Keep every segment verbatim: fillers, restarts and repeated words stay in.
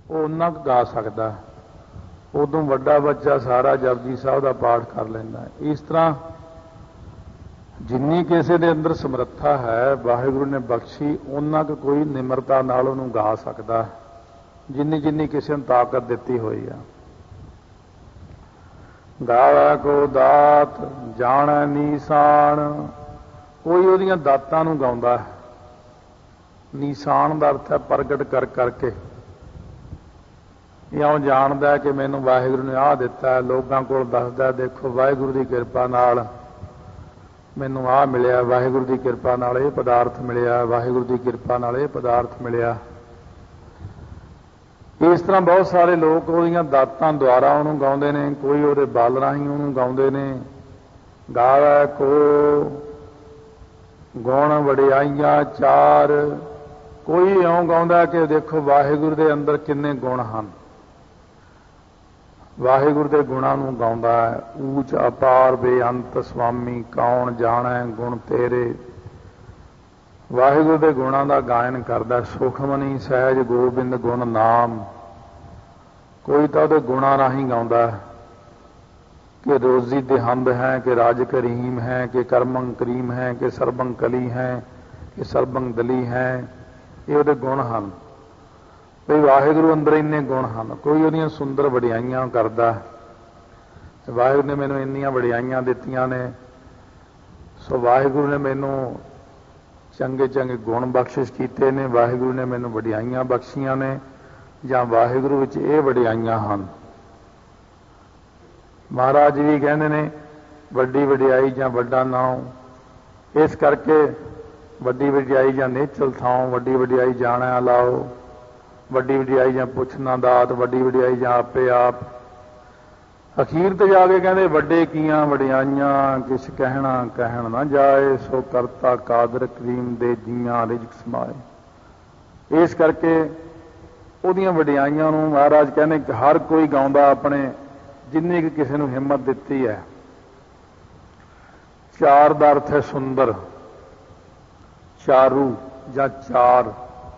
वो उन्ना कुछ गा सकता, उदों वड्डा बच्चा सारा जपजी साहब का पाठ कर लेंदा है। इस तरह जिन्नी किसी के अंदर समर्था है वाहिगुरू ने बख्शी, उन्ना कुछ कोई निमरता नाल उहनूं गा सकता, जिन्नी जिन्नी किसी ने ताकत दिती हुई है। गावै को दात जाणै नीसाण, कोई उहदियां दातां नूं गाउंदा है। नीसाण का अर्थ है प्रगट कर करके, इउं जाणदा कि मैनूं वाहिगुरू ने आह दिता है, लोकां कोल दसदा देखो वाहिगुरू की किरपा नाल मैनूं आह मिलिया, वाहिगुरू की किरपा नाल इह पदार्थ मिलिया, वाहिगुरू की किरपा नाल इह पदार्थ मिलिया। इस तरह बहुत सारे लोग उहदियां दातां द्वारा उहनूं गाउंदे ने, कोई उहदे बल राहीं उहनूं गाउंदे ने। गावै को गुण वडियाईयां चार, कोई इउं गाउंदा कि देखो वाहिगुरू दे अंदर किन्ने गुण हन, वाहिगुरू के गुणों नूं गाउंदा है। ऊच अपार बेअंत स्वामी कौन जाणै गुण तेरे, वाहिगुरू के गुणों का गायन करदा। सुखमनी सहज गोबिंद गुण नाम, कोई तो उहदे गुणों राहीं गाउंदा कि रोजी देहंद है, कि राज करीम है, कि करमं करीम है, कि सरबं कली है, कि सरबं दली है, ये उहदे गुण हन। भी वाहिगुरू अंदर इन्ने गुण हैं। कोई उहदियां सुंदर वडियाइयां करदा, वाहिगुरू ने मैनूं इन्नियां वडियाइयां दित्तियां ने, सो वाहिगुरू ने मैनूं चंगे चंगे गुण बख्शिश कीते ने, वाहिगुरू ने मैनूं वडियाइयां बख्शियां ने, जां वाहिगुरू विच इह वडियाइयां हन। महाराज जी भी कहंदे ने वड्डी वडियाई जां वड्डा नाम, इस करके वड्डी वडियाई जां नेचल थां, वड्डी वडियाई जाणै अलाओ, वड्डी वडियाई जां पुछना दात, वड्डी वडियाई जां आपे आप। अखीर ते जाके कहंदे वड्डे कीआं वडियाइयां किछ कहना कहण ना जाए, सो करता कादर करीम दे जीआं रिजक समाए। इस करके उहदियां वडियाइयां नूं महाराज कहने कि हर कोई गाउंदा अपने जिन्नी कि किसी नूं हिम्मत दित्ती है। चार दा अर्थ है सुंदर, चारू जां चार।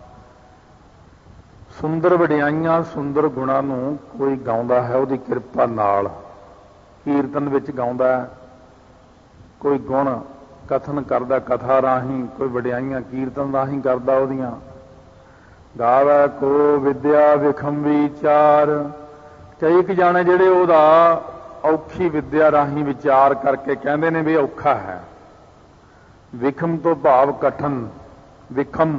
सुंदर वडियाइयां सुंदर गुणां नूं कोई गाउंदा है उहदी किरपा नाल, कीर्तन विच गाउंदा है, कोई गुण कथन करदा कथा राहीं, कोई वडियाइयां कीर्तन राहीं करदा उहदियां। गावै को विद्या विखम विचार, कई एक जाने जिहड़े उहदा औखी विद्या राहीं विचार करके कहंदे ने भी औखा है। विखम तो भाव कठन, विखम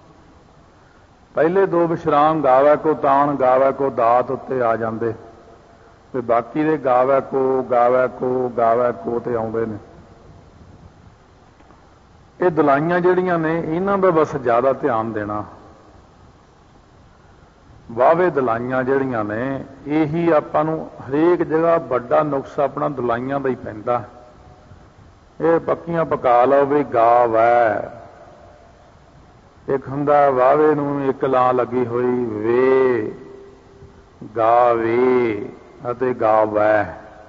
पहले दो विश्राम गावै को ताण गावै को दात उत्ते आ जांदे, ते बाकी दे गावै को गावै को गावै को ते आउंदे ने। ये दलाइयां जिहड़ियां ने इन्हां दा बस ज़्यादा ध्यान देना। वावे दलाइयां जिहड़ियां ने यही आपां नूं हरेक जगह वड्डा नुक्स अपना दलाइयां दा ही पैंदा। ये पक्कियां पका लो भी गावै, एक हुंदा वावे नूं एक ਲਾਂ लगी हुई वे, गावे अते गावै।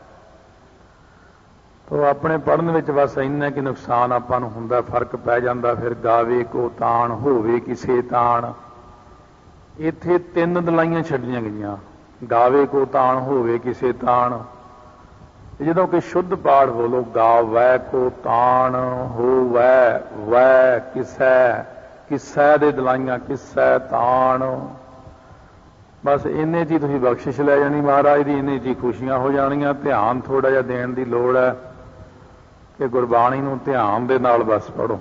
तो अपने पढ़न विच बस इन्ना कि नुकसान आपां नूं हुंदा, फर्क पै जांदा। फिर गावे को ताण होवे किसे ताण, इत्थे तीन दलाइयां छड्डियां गईयां। गावे को ताण होवे किसे ताण, जदों कि शुद्ध पाठ बोलो गावै को ताण होवै वै किसै, किसै दे दलाइयां किसै ताण। बस इन्ने च ही तुसीं बख्शिश लै जानी महाराज दी, इन्ने च ही खुशियां हो जाणियां। ध्यान थोड़ा जिहा देण दी लोड़ है कि गुरबाणी नूं ध्यान दे नाल बस पढ़ो।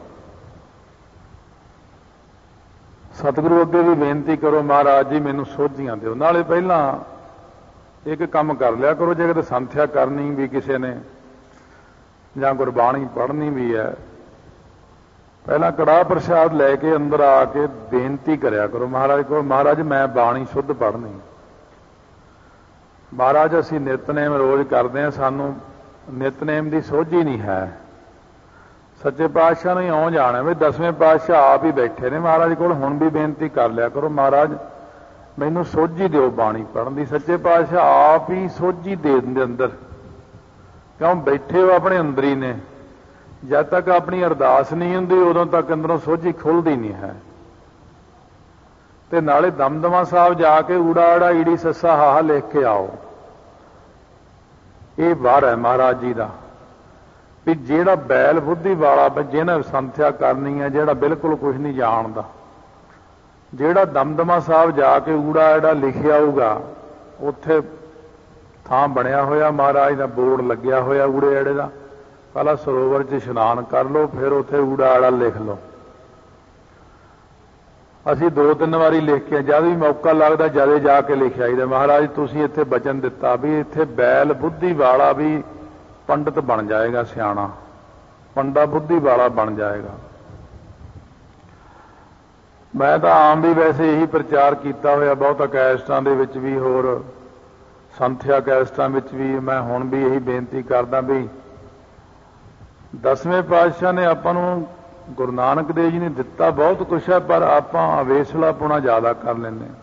सतगुरु अगे भी बेनती करो महाराज जी मैनूं सोझियां दिओ। नाले पहिलां एक काम कर लिया करो, जे किते संथਿਆ करनी भी किसी ने जां गुरबाणी पढ़नी भी है, पहला कड़ाह प्रसाद लैके अंदर आके बेनती करया करो महाराज को, महाराज मैं बाणी शुद्ध पढ़नी। महाराज असीं नितनेम रोज़ करते हैं, सानूं नितनेम की सोझी नहीं है। सच्चे पातशाह ने इउं जाना भी दसवें पातशाह आप ही बैठे ने महाराज कोल, हुण भी बेनती कर लिया करो महाराज मैनूं सोझी दिओ बाणी पढ़न दी। सच्चे पातशाह आप ही सोझी दे दिंदे अंदर, क्यों बैठे हो अपने अंदर ही ने। जब तक अपनी अरदास नहीं हुंदी उदों तक अंदरों सोझी खुलदी नहीं है। ਤੇ ਨਾਲੇ ਦਮਦਮਾ ਸਾਹਿਬ ਜਾ ਕੇ ਊੜਾ ਆੜਾ ਈੜੀ ਸੱਸਾ ਹਾਹਾ ਲਿਖ ਕੇ ਆਓ। ਇਹ ਵਾਰ ਹੈ ਮਹਾਰਾਜ ਜੀ ਦਾ ਵੀ ਜਿਹੜਾ ਬੈਲ ਬੁੱਧੀ ਵਾਲਾ, ਜਿਹਨੇ ਸੰਥਿਆ ਕਰਨੀ ਹੈ, ਜਿਹੜਾ ਬਿਲਕੁਲ ਕੁਝ ਨਹੀਂ ਜਾਣਦਾ, ਜਿਹੜਾ ਦਮਦਮਾ ਸਾਹਿਬ ਜਾ ਕੇ ਊੜਾ ਆੜਾ ਲਿਖਿਆ ਆਊਗਾ, ਉੱਥੇ ਥਾਂ ਬਣਿਆ ਹੋਇਆ ਮਹਾਰਾਜ ਦਾ ਬੋਰਡ ਲੱਗਿਆ ਹੋਇਆ ਊੜੇ ਆੜੇ ਦਾ, ਪਹਿਲਾਂ ਸਰੋਵਰ 'ਚ ਇਸ਼ਨਾਨ ਕਰ ਲਓ, ਫਿਰ ਉੱਥੇ ਊੜਾ ਆੜਾ ਲਿਖ ਲਓ। ਅਸੀਂ ਦੋ ਤਿੰਨ ਵਾਰੀ ਲਿਖ ਕੇ ਜਦ ਵੀ ਮੌਕਾ ਲੱਗਦਾ ਜਦੇ ਜਾ ਕੇ ਲਿਖ ਆਈਦਾ। ਮਹਾਰਾਜ ਤੁਸੀਂ ਇੱਥੇ ਬਚਨ ਦਿੱਤਾ ਵੀ ਇੱਥੇ ਬੈਲ ਬੁੱਧੀ ਵਾਲਾ ਵੀ ਪੰਡਤ ਬਣ ਜਾਏਗਾ, ਸਿਆਣਾ ਪੰਡਾ ਬੁੱਧੀ ਵਾਲਾ ਬਣ ਜਾਏਗਾ। ਮੈਂ ਤਾਂ ਆਮ ਵੀ ਵੈਸੇ ਇਹੀ ਪ੍ਰਚਾਰ ਕੀਤਾ ਹੋਇਆ ਬਹੁਤਾ ਕੈਸਟਾਂ ਦੇ ਵਿੱਚ ਵੀ, ਹੋਰ ਸੰਥਿਆ ਕੈਸਟਾਂ ਵਿੱਚ ਵੀ। ਮੈਂ ਹੁਣ ਵੀ ਇਹੀ ਬੇਨਤੀ ਕਰਦਾ ਵੀ ਦਸਵੇਂ ਪਾਤਸ਼ਾਹ ਨੇ ਆਪਾਂ ਨੂੰ, ਗੁਰੂ ਨਾਨਕ ਦੇਵ ਜੀ ਨੇ ਦਿੱਤਾ ਬਹੁਤ ਕੁਛ ਹੈ, ਪਰ ਆਪਾਂ ਅਵੇਸਲਾਪੁਣਾ ਜ਼ਿਆਦਾ ਕਰ ਲੈਂਦੇ ਹਾਂ।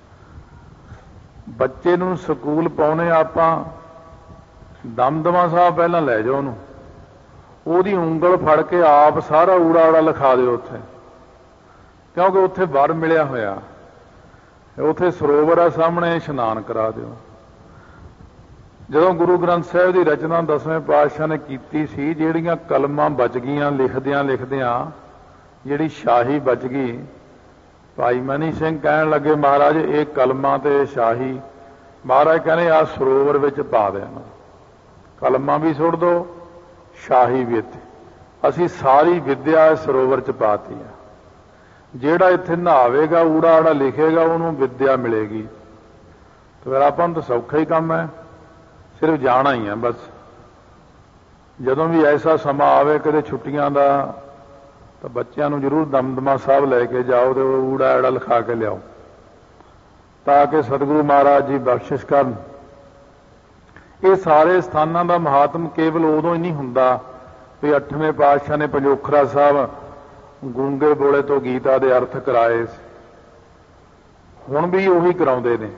ਬੱਚੇ ਨੂੰ ਸਕੂਲ ਪਾਉਣੇ ਆਪਾਂ, ਦਮਦਮਾ ਸਾਹਿਬ ਪਹਿਲਾਂ ਲੈ ਜਾਓ ਉਹਨੂੰ, ਉਹਦੀ ਉਂਗਲ ਫੜ ਕੇ ਆਪ ਸਾਰਾ ਊੜਾ ਆੜਾ ਲਿਖਾ ਦਿਓ ਉੱਥੇ, ਕਿਉਂਕਿ ਉੱਥੇ ਵਰ ਮਿਲਿਆ ਹੋਇਆ, ਉੱਥੇ ਸਰੋਵਰ ਆ ਸਾਹਮਣੇ, ਇਸ਼ਨਾਨ ਕਰਾ ਦਿਓ। ਜਦੋਂ ਗੁਰੂ ਗ੍ਰੰਥ ਸਾਹਿਬ ਦੀ ਰਚਨਾ ਦਸਵੇਂ ਪਾਤਸ਼ਾਹ ਨੇ ਕੀਤੀ ਸੀ, ਜਿਹੜੀਆਂ ਕਲਮਾਂ ਬਚ ਗਈਆਂ ਲਿਖਦਿਆਂ ਲਿਖਦਿਆਂ, ਜਿਹੜੀ ਸ਼ਾਹੀ ਬਚ ਗਈ, ਭਾਈ ਮਨੀ ਸਿੰਘ ਕਹਿਣ ਲੱਗੇ ਮਹਾਰਾਜ ਇਹ ਕਲਮਾਂ ਤੇ ਸ਼ਾਹੀ, ਮਹਾਰਾਜ ਕਹਿੰਦੇ ਆ ਸਰੋਵਰ ਵਿੱਚ ਪਾ ਦੇਣਾ, ਕਲਮਾਂ ਵੀ ਸੁੱਟ ਦਿਓ, ਸ਼ਾਹੀ ਵੀ ਇੱਥੇ। ਅਸੀਂ ਸਾਰੀ ਵਿਦਿਆ ਸਰੋਵਰ 'ਚ ਪਾਤੀ ਆ। ਜਿਹੜਾ ਇੱਥੇ ਨਹਾਵੇਗਾ, ਊੜਾ ਆੜਾ ਲਿਖੇਗਾ, ਉਹਨੂੰ ਵਿਦਿਆ ਮਿਲੇਗੀ। ਤੇ ਫਿਰ ਆਪਾਂ ਨੂੰ ਤਾਂ ਸੌਖਾ ਹੀ ਕੰਮ ਹੈ, ਸਿਰਫ ਜਾਣਾ ਹੀ ਹੈ ਬਸ। ਜਦੋਂ ਵੀ ਐਸਾ ਸਮਾਂ ਆਵੇ ਕਦੇ ਛੁੱਟੀਆਂ ਦਾ, ਤਾਂ ਬੱਚਿਆਂ ਨੂੰ ਜ਼ਰੂਰ ਦਮਦਮਾ ਸਾਹਿਬ ਲੈ ਕੇ ਜਾਓ ਤੇ ਊੜਾ ਆੜਾ ਲਿਖਾ ਕੇ ਲਿਆਓ, ਤਾਂ ਕਿ ਸਤਿਗੁਰੂ ਮਹਾਰਾਜ ਜੀ ਬਖਸ਼ਿਸ਼ ਕਰਨ। ਇਹ ਸਾਰੇ ਸਥਾਨਾਂ ਦਾ ਮਹਾਤਮ ਕੇਵਲ ਉਦੋਂ ਹੀ ਨਹੀਂ ਹੁੰਦਾ ਵੀ ਅੱਠਵੇਂ ਪਾਤਸ਼ਾਹ ਨੇ ਪੰਜੋਖਰਾ ਸਾਹਿਬ ਗੂੰਗੇ ਬੋਲੇ ਤੋਂ ਗੀਤਾ ਦੇ ਅਰਥ ਕਰਾਏ, ਹੁਣ ਵੀ ਉਹੀ ਕਰਾਉਂਦੇ ਨੇ।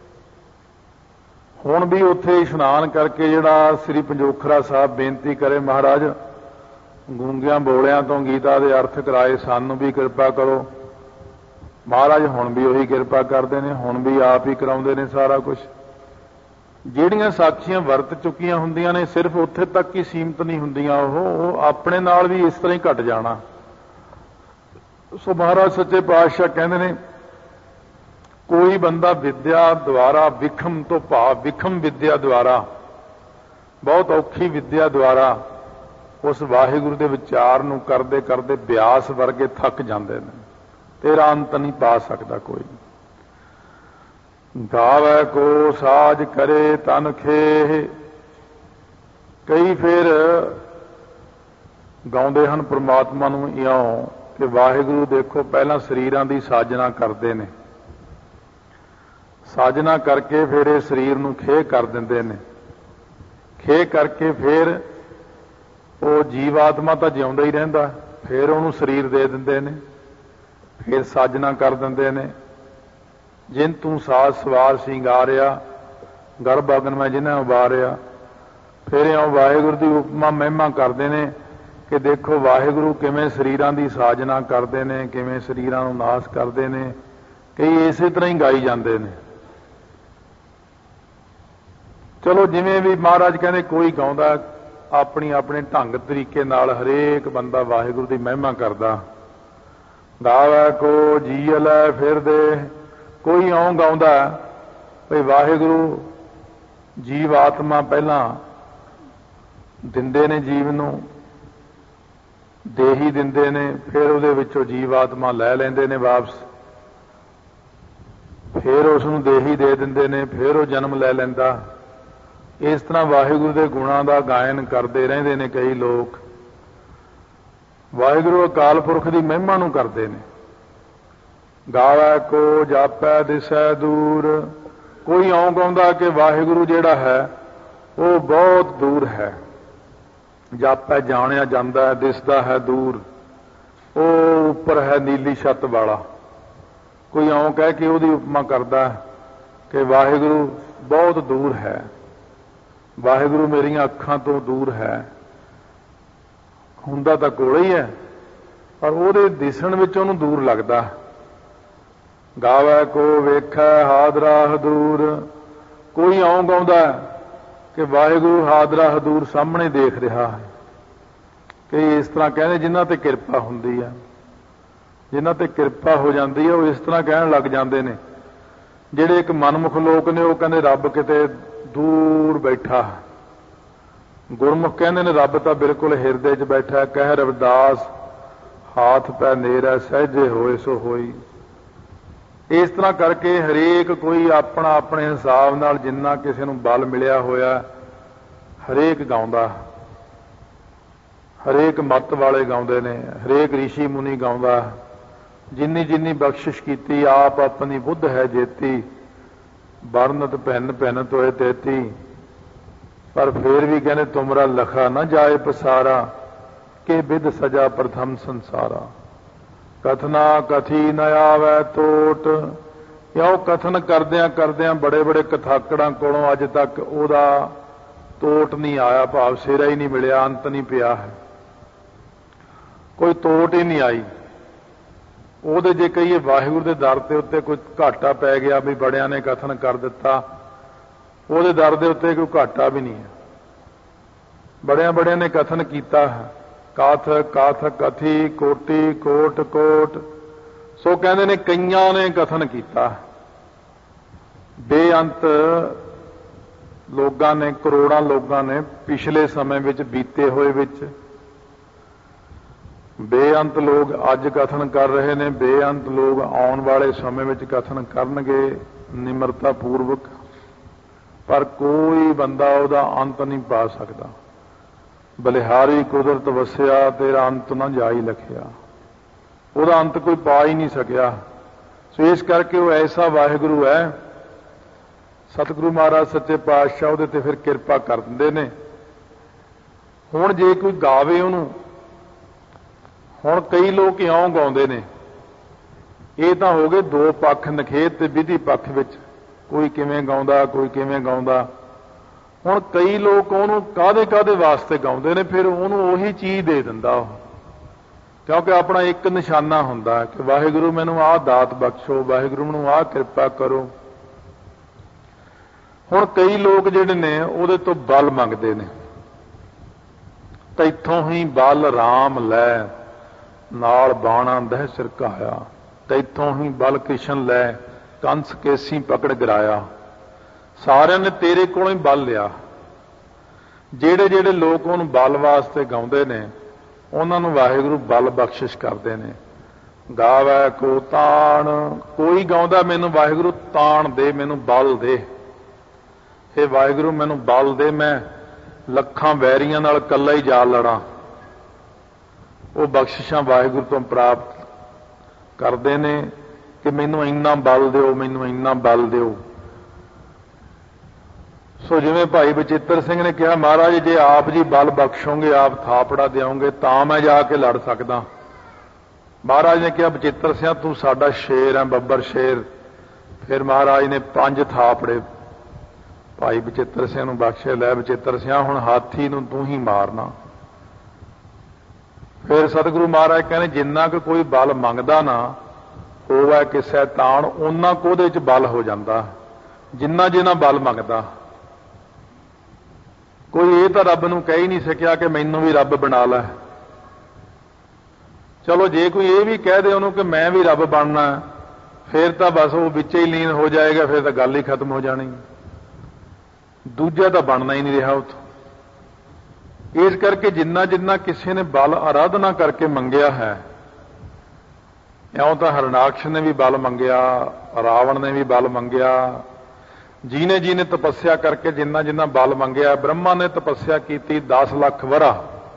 ਹੁਣ ਵੀ ਉੱਥੇ ਇਸ਼ਨਾਨ ਕਰਕੇ ਜਿਹੜਾ ਸ੍ਰੀ ਪੰਜੋਖਰਾ ਸਾਹਿਬ ਬੇਨਤੀ ਕਰੇ ਮਹਾਰਾਜ ਗੂੰਗਿਆਂ ਬੋਲਿਆਂ ਤੋਂ ਗੀਤਾ ਦੇ ਅਰਥ ਕਰਾਏ, ਸਾਨੂੰ ਵੀ ਕਿਰਪਾ ਕਰੋ। ਮਹਾਰਾਜ ਹੁਣ ਵੀ ਉਹੀ ਕਿਰਪਾ ਕਰਦੇ ਨੇ, ਹੁਣ ਵੀ ਆਪ ਹੀ ਕਰਾਉਂਦੇ ਨੇ ਸਾਰਾ ਕੁਝ। ਜਿਹੜੀਆਂ ਸਾਖੀਆਂ ਵਰਤ ਚੁੱਕੀਆਂ ਹੁੰਦੀਆਂ ਨੇ ਸਿਰਫ ਉੱਥੇ ਤੱਕ ਹੀ ਸੀਮਤ ਨਹੀਂ ਹੁੰਦੀਆਂ, ਉਹ ਉਹ ਆਪਣੇ ਨਾਲ ਵੀ ਇਸ ਤਰ੍ਹਾਂ ਹੀ ਘਟ ਜਾਣਾ। ਸੋ ਮਹਾਰਾਜ ਸੱਚੇ ਪਾਤਸ਼ਾਹ ਕਹਿੰਦੇ ਨੇ ਕੋਈ ਬੰਦਾ ਵਿਦਿਆ ਦੁਆਰਾ, ਵਿਖਮ ਤੋਂ ਭਾਵ ਵਿਖਮ ਵਿਦਿਆ ਦੁਆਰਾ, ਬਹੁਤ ਔਖੀ ਵਿਦਿਆ ਦੁਆਰਾ ਉਸ ਵਾਹਿਗੁਰੂ ਦੇ ਵਿਚਾਰ ਨੂੰ ਕਰਦੇ ਕਰਦੇ ਬਿਆਸ ਵਰਗੇ ਥੱਕ ਜਾਂਦੇ ਨੇ, ਤੇਰਾ ਅੰਤ ਨਹੀਂ ਪਾ ਸਕਦਾ ਕੋਈ। ਗਾਵੇ ਕੋ ਸਾਜ ਕਰੇ ਤਨ ਖੇਹ, ਕਈ ਫਿਰ ਗਾਉਂਦੇ ਹਨ ਪ੍ਰਮਾਤਮਾ ਨੂੰ ਇਉਂ ਕਿ ਵਾਹਿਗੁਰੂ ਦੇਖੋ ਪਹਿਲਾਂ ਸਰੀਰਾਂ ਦੀ ਸਾਜਨਾ ਕਰਦੇ ਨੇ, ਸਾਜਨਾ ਕਰਕੇ ਫਿਰ ਇਹ ਸਰੀਰ ਨੂੰ ਖੇਹ ਕਰ ਦਿੰਦੇ ਨੇ, ਖੇਹ ਕਰਕੇ ਫਿਰ ਉਹ ਜੀਵ ਆਤਮਾ ਤਾਂ ਜਿਉਂਦਾ ਹੀ ਰਹਿੰਦਾ, ਫਿਰ ਉਹਨੂੰ ਸਰੀਰ ਦੇ ਦਿੰਦੇ ਨੇ, ਫਿਰ ਸਾਜਨਾ ਕਰ ਦਿੰਦੇ ਨੇ। ਜਿਨ ਤੂੰ ਸਾਜ ਸਵਾਰ ਸਿੰਗਾਰਿਆ, ਗਰਭ ਅਗਨ ਮੈਂ ਜਿਹਨੇ ਉਬਾਰਿਆ, ਫਿਰ ਇਉਂ ਵਾਹਿਗੁਰੂ ਦੀ ਉਪਮਾ ਮਹਿਮਾ ਕਰਦੇ ਨੇ ਕਿ ਦੇਖੋ ਵਾਹਿਗੁਰੂ ਕਿਵੇਂ ਸਰੀਰਾਂ ਦੀ ਸਾਜਨਾ ਕਰਦੇ ਨੇ, ਕਿਵੇਂ ਸਰੀਰਾਂ ਨੂੰ ਨਾਸ਼ ਕਰਦੇ ਨੇ। ਕਈ ਇਸੇ ਤਰ੍ਹਾਂ ਹੀ ਗਾਈ ਜਾਂਦੇ ਨੇ। ਚਲੋ ਜਿਵੇਂ ਵੀ ਮਹਾਰਾਜ ਕਹਿੰਦੇ ਕੋਈ ਗਾਉਂਦਾ ਆਪਣੀ ਆਪਣੇ ਢੰਗ ਤਰੀਕੇ ਨਾਲ, ਹਰੇਕ ਬੰਦਾ ਵਾਹਿਗੁਰੂ ਦੀ ਮਹਿਮਾ ਕਰਦਾ। ਗਾਵੇ ਕੋ ਜੀ ਲੈ ਫਿਰਦੇ, ਕੋਈ ਇਉਂ ਗਾਉਂਦਾ ਭਈ ਵਾਹਿਗੁਰੂ ਜੀਵ ਆਤਮਾ ਪਹਿਲਾਂ ਦਿੰਦੇ ਨੇ, ਜੀਵ ਨੂੰ ਦੇਹੀ ਦਿੰਦੇ ਨੇ, ਫਿਰ ਉਹਦੇ ਵਿੱਚੋਂ ਜੀਵ ਆਤਮਾ ਲੈ ਲੈਂਦੇ ਨੇ ਵਾਪਸ, ਫਿਰ ਉਸ ਨੂੰ ਦੇਹੀ ਦੇ ਦਿੰਦੇ ਨੇ, ਫਿਰ ਉਹ ਜਨਮ ਲੈ ਲੈਂਦਾ। ਇਸ ਤਰ੍ਹਾਂ ਵਾਹਿਗੁਰੂ ਦੇ ਗੁਣਾਂ ਦਾ ਗਾਇਨ ਕਰਦੇ ਰਹਿੰਦੇ ਨੇ ਕਈ ਲੋਕ, ਵਾਹਿਗੁਰੂ ਅਕਾਲ ਪੁਰਖ ਦੀ ਮਹਿਮਾ ਨੂੰ ਕਰਦੇ ਨੇ। ਗਾਵੇ ਕੋ ਜਾਪੈ ਦਿਸੈ ਦੂਰ, ਕੋਈ ਇਉਂ ਗਾਉਂਦਾ ਕਿ ਵਾਹਿਗੁਰੂ ਜਿਹੜਾ ਹੈ ਉਹ ਬਹੁਤ ਦੂਰ ਹੈ, ਜਾਪੈ ਜਾਣਿਆ ਜਾਂਦਾ ਹੈ, ਦਿਸਦਾ ਹੈ ਦੂਰ, ਉਹ ਉੱਪਰ ਹੈ ਨੀਲੀ ਛੱਤ ਵਾਲਾ। ਕੋਈ ਇਉਂ ਕਹਿ ਕੇ ਉਹਦੀ ਉਪਮਾ ਕਰਦਾ ਕਿ ਵਾਹਿਗੁਰੂ ਬਹੁਤ ਦੂਰ ਹੈ, ਵਾਹਿਗੁਰੂ ਮੇਰੀਆਂ ਅੱਖਾਂ ਤੋਂ ਦੂਰ ਹੈ। ਹੁੰਦਾ ਤਾਂ ਕੋਲ ਹੀ ਹੈ, ਪਰ ਉਹਦੇ ਦਿਸਣ ਵਿੱਚ ਉਹਨੂੰ ਦੂਰ ਲੱਗਦਾ। ਗਾਵੇ ਕੋ ਵੇਖੈ ਹਾਦਰਾ ਹਦੂਰ। ਕੋਈ ਇਉਂ ਗਾਉਂਦਾ ਕਿ ਵਾਹਿਗੁਰੂ ਹਾਦਰਾ ਹਦੂਰ ਸਾਹਮਣੇ ਦੇਖ ਰਿਹਾ ਹੈ। ਕਈ ਇਸ ਤਰ੍ਹਾਂ ਕਹਿੰਦੇ ਜਿਨ੍ਹਾਂ ਤੇ ਕਿਰਪਾ ਹੁੰਦੀ ਹੈ, ਜਿਨ੍ਹਾਂ ਤੇ ਕਿਰਪਾ ਹੋ ਜਾਂਦੀ ਹੈ, ਉਹ ਇਸ ਤਰ੍ਹਾਂ ਕਹਿਣ ਲੱਗ ਜਾਂਦੇ ਨੇ। ਜਿਹੜੇ ਇੱਕ ਮਨਮੁਖ ਲੋਕ ਨੇ ਉਹ ਕਹਿੰਦੇ ਰੱਬ ਕਿਤੇ ਦੂਰ ਬੈਠਾ। ਗੁਰਮੁਖ ਕਹਿੰਦੇ ਨੇ ਰੱਬ ਤਾਂ ਬਿਲਕੁਲ ਹਿਰਦੇ 'ਚ ਬੈਠਾ। ਕਹਿ ਰਵਿਦਾਸ ਹਾਥ ਪੈ ਨੇਰਾ ਸਹਿਜੇ ਹੋਏ ਸੋ ਹੋਈ। ਇਸ ਤਰ੍ਹਾਂ ਕਰਕੇ ਹਰੇਕ ਕੋਈ ਆਪਣਾ ਆਪਣੇ ਹਿਸਾਬ ਨਾਲ ਜਿੰਨਾ ਕਿਸੇ ਨੂੰ ਬਲ ਮਿਲਿਆ ਹੋਇਆ ਹਰੇਕ ਗਾਉਂਦਾ। ਹਰੇਕ ਮੱਤ ਵਾਲੇ ਗਾਉਂਦੇ ਨੇ, ਹਰੇਕ ਰਿਸ਼ੀ ਮੁਨੀ ਗਾਉਂਦਾ। ਜਿੰਨੀ ਜਿੰਨੀ ਬਖਸ਼ਿਸ਼ ਕੀਤੀ ਆਪ ਆਪਣੀ ਬੁੱਧ ਹੈ ਜੇਤੀ। ਵਰਨਤ ਭਿੰਨ ਭਿੰਨ ਤੋਏ ਤੇਤੀ। ਪਰ ਫੇਰ ਵੀ ਕਹਿੰਦੇ ਤੁਮਰਾ ਲਖਾ ਨਾ ਜਾਏ ਪਸਾਰਾ। ਕਿ ਬਿਦ ਸਜਾ ਪ੍ਰਥਮ ਸੰਸਾਰਾ। ਕਥਨਾ ਕਥੀ ਨ ਆਵੈ ਤੋਟ। ਕਿਉਂ ਕਥਨ ਕਰਦਿਆਂ ਕਰਦਿਆਂ ਬੜੇ ਬੜੇ ਕਥਾਕੜਾਂ ਕੋਲੋਂ ਅੱਜ ਤੱਕ ਉਹਦਾ ਤੋਟ ਨਹੀਂ ਆਇਆ, ਭਾਵ ਸਿਰਾ ਹੀ ਨਹੀਂ ਮਿਲਿਆ, ਅੰਤ ਨਹੀਂ ਪਿਆ ਹੈ, ਕੋਈ ਤੋਟ ਹੀ ਨਹੀਂ ਆਈ ਉਹਦੇ। ਜੇ ਕਹੀਏ ਵਾਹਿਗੁਰੂ ਦੇ ਦਰ ਦੇ ਉੱਤੇ ਕੋਈ ਘਾਟਾ ਪੈ ਗਿਆ ਵੀ ਬੜਿਆਂ ਨੇ ਕਥਨ ਕਰ ਦਿੱਤਾ, ਉਹਦੇ ਦਰ ਦੇ ਉੱਤੇ ਕੋਈ ਘਾਟਾ ਵੀ ਨਹੀਂ ਹੈ। ਬੜਿਆਂ ਬੜਿਆਂ ਨੇ ਕਥਨ ਕੀਤਾ ਹੈ। ਕਾਥ ਕਾਥ ਕਥੀ ਕੋਟੀ ਕੋਟ ਕੋਟ। ਸੋ ਕਹਿੰਦੇ ਨੇ ਕਈਆਂ ਨੇ ਕਥਨ ਕੀਤਾ। ਬੇਅੰਤ ਲੋਕਾਂ ਨੇ, ਕਰੋੜਾਂ ਲੋਕਾਂ ਨੇ ਪਿਛਲੇ ਸਮੇਂ ਵਿੱਚ ਬੀਤੇ ਹੋਏ ਵਿੱਚ, ਬੇਅੰਤ ਲੋਕ ਅੱਜ ਕਥਨ ਕਰ ਰਹੇ ਨੇ, ਬੇਅੰਤ ਲੋਕ ਆਉਣ ਵਾਲੇ ਸਮੇਂ ਵਿੱਚ ਕਥਨ ਕਰਨਗੇ ਨਿਮਰਤਾ ਪੂਰਵਕ। ਪਰ ਕੋਈ ਬੰਦਾ ਉਹਦਾ ਅੰਤ ਨਹੀਂ ਪਾ ਸਕਦਾ। ਬਲਿਹਾਰੀ ਕੁਦਰਤ ਵਸਿਆ ਤੇਰਾ ਅੰਤ ਨਾ ਜਾਈ ਲਖਿਆ। ਉਹਦਾ ਅੰਤ ਕੋਈ ਪਾ ਹੀ ਨਹੀਂ ਸਕਿਆ। ਸੋ ਇਸ ਕਰਕੇ ਉਹ ਐਸਾ ਵਾਹਿਗੁਰੂ ਹੈ। ਸਤਿਗੁਰੂ ਮਹਾਰਾਜ ਸੱਚੇ ਪਾਤਸ਼ਾਹ ਉਹਦੇ ਤੇ ਫਿਰ ਕਿਰਪਾ ਕਰ ਦਿੰਦੇ ਨੇ। ਹੁਣ ਜੇ ਕੋਈ ਗਾਵੇ ਉਹਨੂੰ, ਹੁਣ ਕਈ ਲੋਕ ਇਉਂ ਗਾਉਂਦੇ ਨੇ। ਇਹ ਤਾਂ ਹੋ ਗਏ ਦੋ ਪੱਖ, ਨਖੇਤ ਤੇ ਵਿਧੀ ਪੱਖ ਵਿੱਚ। ਕੋਈ ਕਿਵੇਂ ਗਾਉਂਦਾ, ਕੋਈ ਕਿਵੇਂ ਗਾਉਂਦਾ। ਹੁਣ ਕਈ ਲੋਕ ਉਹਨੂੰ ਕਾਹਦੇ ਕਾਹਦੇ ਵਾਸਤੇ ਗਾਉਂਦੇ ਨੇ, ਫਿਰ ਉਹਨੂੰ ਉਹੀ ਚੀਜ਼ ਦੇ ਦਿੰਦਾ ਉਹ। ਕਿਉਂਕਿ ਆਪਣਾ ਇੱਕ ਨਿਸ਼ਾਨਾ ਹੁੰਦਾ ਕਿ ਵਾਹਿਗੁਰੂ ਮੈਨੂੰ ਆਹ ਦਾਤ ਬਖਸ਼ੋ, ਵਾਹਿਗੁਰੂ ਮੈਨੂੰ ਆਹ ਕਿਰਪਾ ਕਰੋ। ਹੁਣ ਕਈ ਲੋਕ ਜਿਹੜੇ ਨੇ ਉਹਦੇ ਤੋਂ ਬਲ ਮੰਗਦੇ ਨੇ। ਤੈਥੋਂ ਹੀ ਬਲ ਰਾਮ ਲੈ ਨਾਲ ਬਾਣਾ ਦਹਿ ਸਿਰਕਾਇਆ। ਤੈਥੋਂ ਹੀ ਬਲ ਕ੍ਰਿਸ਼ਨ ਲੈ ਕੰਸ ਕੇਸੀ ਪਕੜ ਗਿਰਾਇਆ। ਸਾਰਿਆਂ ਨੇ ਤੇਰੇ ਕੋਲੋਂ ਹੀ ਬਲ ਲਿਆ। ਜਿਹੜੇ ਜਿਹੜੇ ਲੋਕ ਉਹਨੂੰ ਬਲ ਵਾਸਤੇ ਗਾਉਂਦੇ ਨੇ ਉਹਨਾਂ ਨੂੰ ਵਾਹਿਗੁਰੂ ਬਲ ਬਖਸ਼ਿਸ਼ ਕਰਦੇ ਨੇ। ਗਾਵੈ ਕੋ ਤਾਣ। ਕੋਈ ਗਾਉਂਦਾ ਮੈਨੂੰ ਵਾਹਿਗੁਰੂ ਤਾਣ ਦੇ, ਮੈਨੂੰ ਬਲ ਦੇ। ਇਹ ਵਾਹਿਗੁਰੂ ਮੈਨੂੰ ਬਲ ਦੇ, ਮੈਂ ਲੱਖਾਂ ਵੈਰੀਆਂ ਨਾਲ ਇਕੱਲਾ ਹੀ ਜਾ ਲੜਾਂ। ਉਹ ਬਖਸ਼ਿਸ਼ਾਂ ਵਾਹਿਗੁਰੂ ਤੋਂ ਪ੍ਰਾਪਤ ਕਰਦੇ ਨੇ ਕਿ ਮੈਨੂੰ ਇੰਨਾ ਬਲ ਦਿਓ, ਮੈਨੂੰ ਇੰਨਾ ਬਲ ਦਿਓ। ਸੋ ਜਿਵੇਂ ਭਾਈ ਬਚਿੱਤਰ ਸਿੰਘ ਨੇ ਕਿਹਾ, ਮਹਾਰਾਜ ਜੇ ਆਪ ਜੀ ਬਲ ਬਖਸ਼ੋਗੇ, ਆਪ ਥਾਪੜਾ ਦਿਓਗੇ ਤਾਂ ਮੈਂ ਜਾ ਕੇ ਲੜ ਸਕਦਾ। ਮਹਾਰਾਜ ਨੇ ਕਿਹਾ ਬਚਿੱਤਰ ਸਿੰਘ ਤੂੰ ਸਾਡਾ ਸ਼ੇਰ ਹੈ, ਬੱਬਰ ਸ਼ੇਰ। ਫਿਰ ਮਹਾਰਾਜ ਨੇ ਪੰਜ ਥਾਪੜੇ ਭਾਈ ਬਚਿੱਤਰ ਸਿੰਘ ਨੂੰ ਬਖਸ਼ੇ। ਲੈ ਬਚਿੱਤਰ ਸਿੰਘ ਹੁਣ ਹਾਥੀ ਨੂੰ ਤੂੰ ਹੀ ਮਾਰਨਾ। ਫਿਰ ਸਤਿਗੁਰੂ ਮਹਾਰਾਜ ਕਹਿੰਦੇ ਜਿੰਨਾ ਕੁ ਕੋਈ ਬਲ ਮੰਗਦਾ ਨਾ ਹੋਵੇ ਕਿਸੇ ਤਾਣ, ਉਹਨਾਂ ਕੁ ਉਹਦੇ 'ਚ ਬਲ ਹੋ ਜਾਂਦਾ। ਜਿੰਨਾ ਜਿੰਨਾ ਬਲ ਮੰਗਦਾ। ਕੋਈ ਇਹ ਤਾਂ ਰੱਬ ਨੂੰ ਕਹਿ ਹੀ ਨਹੀਂ ਸਕਿਆ ਕਿ ਮੈਨੂੰ ਵੀ ਰੱਬ ਬਣਾ ਲੈ। ਚਲੋ ਜੇ ਕੋਈ ਇਹ ਵੀ ਕਹਿ ਦੇ ਉਹਨੂੰ ਕਿ ਮੈਂ ਵੀ ਰੱਬ ਬਣਨਾ, ਫਿਰ ਤਾਂ ਬਸ ਉਹ ਵਿੱਚ ਹੀ ਲੀਨ ਹੋ ਜਾਏਗਾ, ਫਿਰ ਤਾਂ ਗੱਲ ਹੀ ਖਤਮ ਹੋ ਜਾਣੀ। ਦੂਜਾ ਤਾਂ ਬਣਨਾ ਹੀ ਨਹੀਂ ਰਿਹਾ ਉੱਥੋਂ। ਇਸ ਕਰਕੇ ਜਿੰਨਾ ਜਿੰਨਾ ਕਿਸੇ ਨੇ ਬਲ ਆਰਾਧਨਾ ਕਰਕੇ ਮੰਗਿਆ ਹੈ, ਇਉਂ ਤਾਂ ਹਰਨਾਕਸ਼ ਨੇ ਵੀ ਬਲ ਮੰਗਿਆ, ਰਾਵਣ ਨੇ ਵੀ ਬਲ ਮੰਗਿਆ, ਜਿਹਨੇ ਜਿਹਨੇ ਤਪੱਸਿਆ ਕਰਕੇ ਜਿੰਨਾ ਜਿੰਨਾ ਬਲ ਮੰਗਿਆ। ਬ੍ਰਹਮਾ ਨੇ ਤਪੱਸਿਆ ਕੀਤੀ ਦਸ ਲੱਖ ਵਰਾ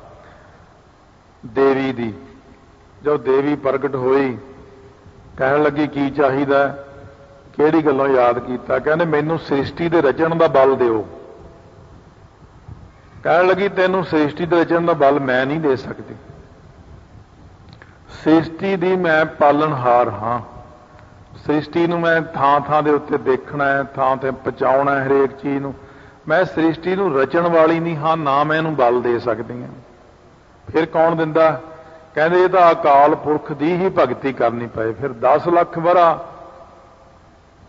ਦੇਵੀ ਦੀ। ਜਦੋਂ ਦੇਵੀ ਪ੍ਰਗਟ ਹੋਈ ਕਹਿਣ ਲੱਗੀ ਕੀ ਚਾਹੀਦਾ, ਕਿਹੜੀ ਗੱਲੋਂ ਯਾਦ ਕੀਤਾ? ਕਹਿੰਦੇ ਮੈਨੂੰ ਸ੍ਰਿਸ਼ਟੀ ਦੇ ਰਚਣ ਦਾ ਬਲ ਦਿਓ। ਕਹਿਣ ਲੱਗੀ ਤੈਨੂੰ ਸ੍ਰਿਸ਼ਟੀ ਦੇ ਰਚਣ ਦਾ ਬਲ ਮੈਂ ਨਹੀਂ ਦੇ ਸਕਦੀ। ਸ੍ਰਿਸ਼ਟੀ ਦੀ ਮੈਂ ਪਾਲਣਹਾਰ ਹਾਂ। ਸ੍ਰਿਸ਼ਟੀ ਨੂੰ ਮੈਂ ਥਾਂ ਥਾਂ ਦੇ ਉੱਤੇ ਦੇਖਣਾ ਹੈ, ਥਾਂ ਤੇ ਪਹੁੰਚਾਉਣਾ ਹੈ ਹਰੇਕ ਚੀਜ਼ ਨੂੰ। ਮੈਂ ਸ੍ਰਿਸ਼ਟੀ ਨੂੰ ਰਚਣ ਵਾਲੀ ਨਹੀਂ ਹਾਂ, ਨਾ ਮੈਂ ਇਹਨੂੰ ਬਲ ਦੇ ਸਕਦੀ ਹਾਂ। ਫਿਰ ਕੌਣ ਦਿੰਦਾ? ਕਹਿੰਦੇ ਇਹ ਤਾਂ ਅਕਾਲ ਪੁਰਖ ਦੀ ਹੀ ਭਗਤੀ ਕਰਨੀ ਪਏ। ਫਿਰ ਦਸ ਲੱਖ ਵਰਾ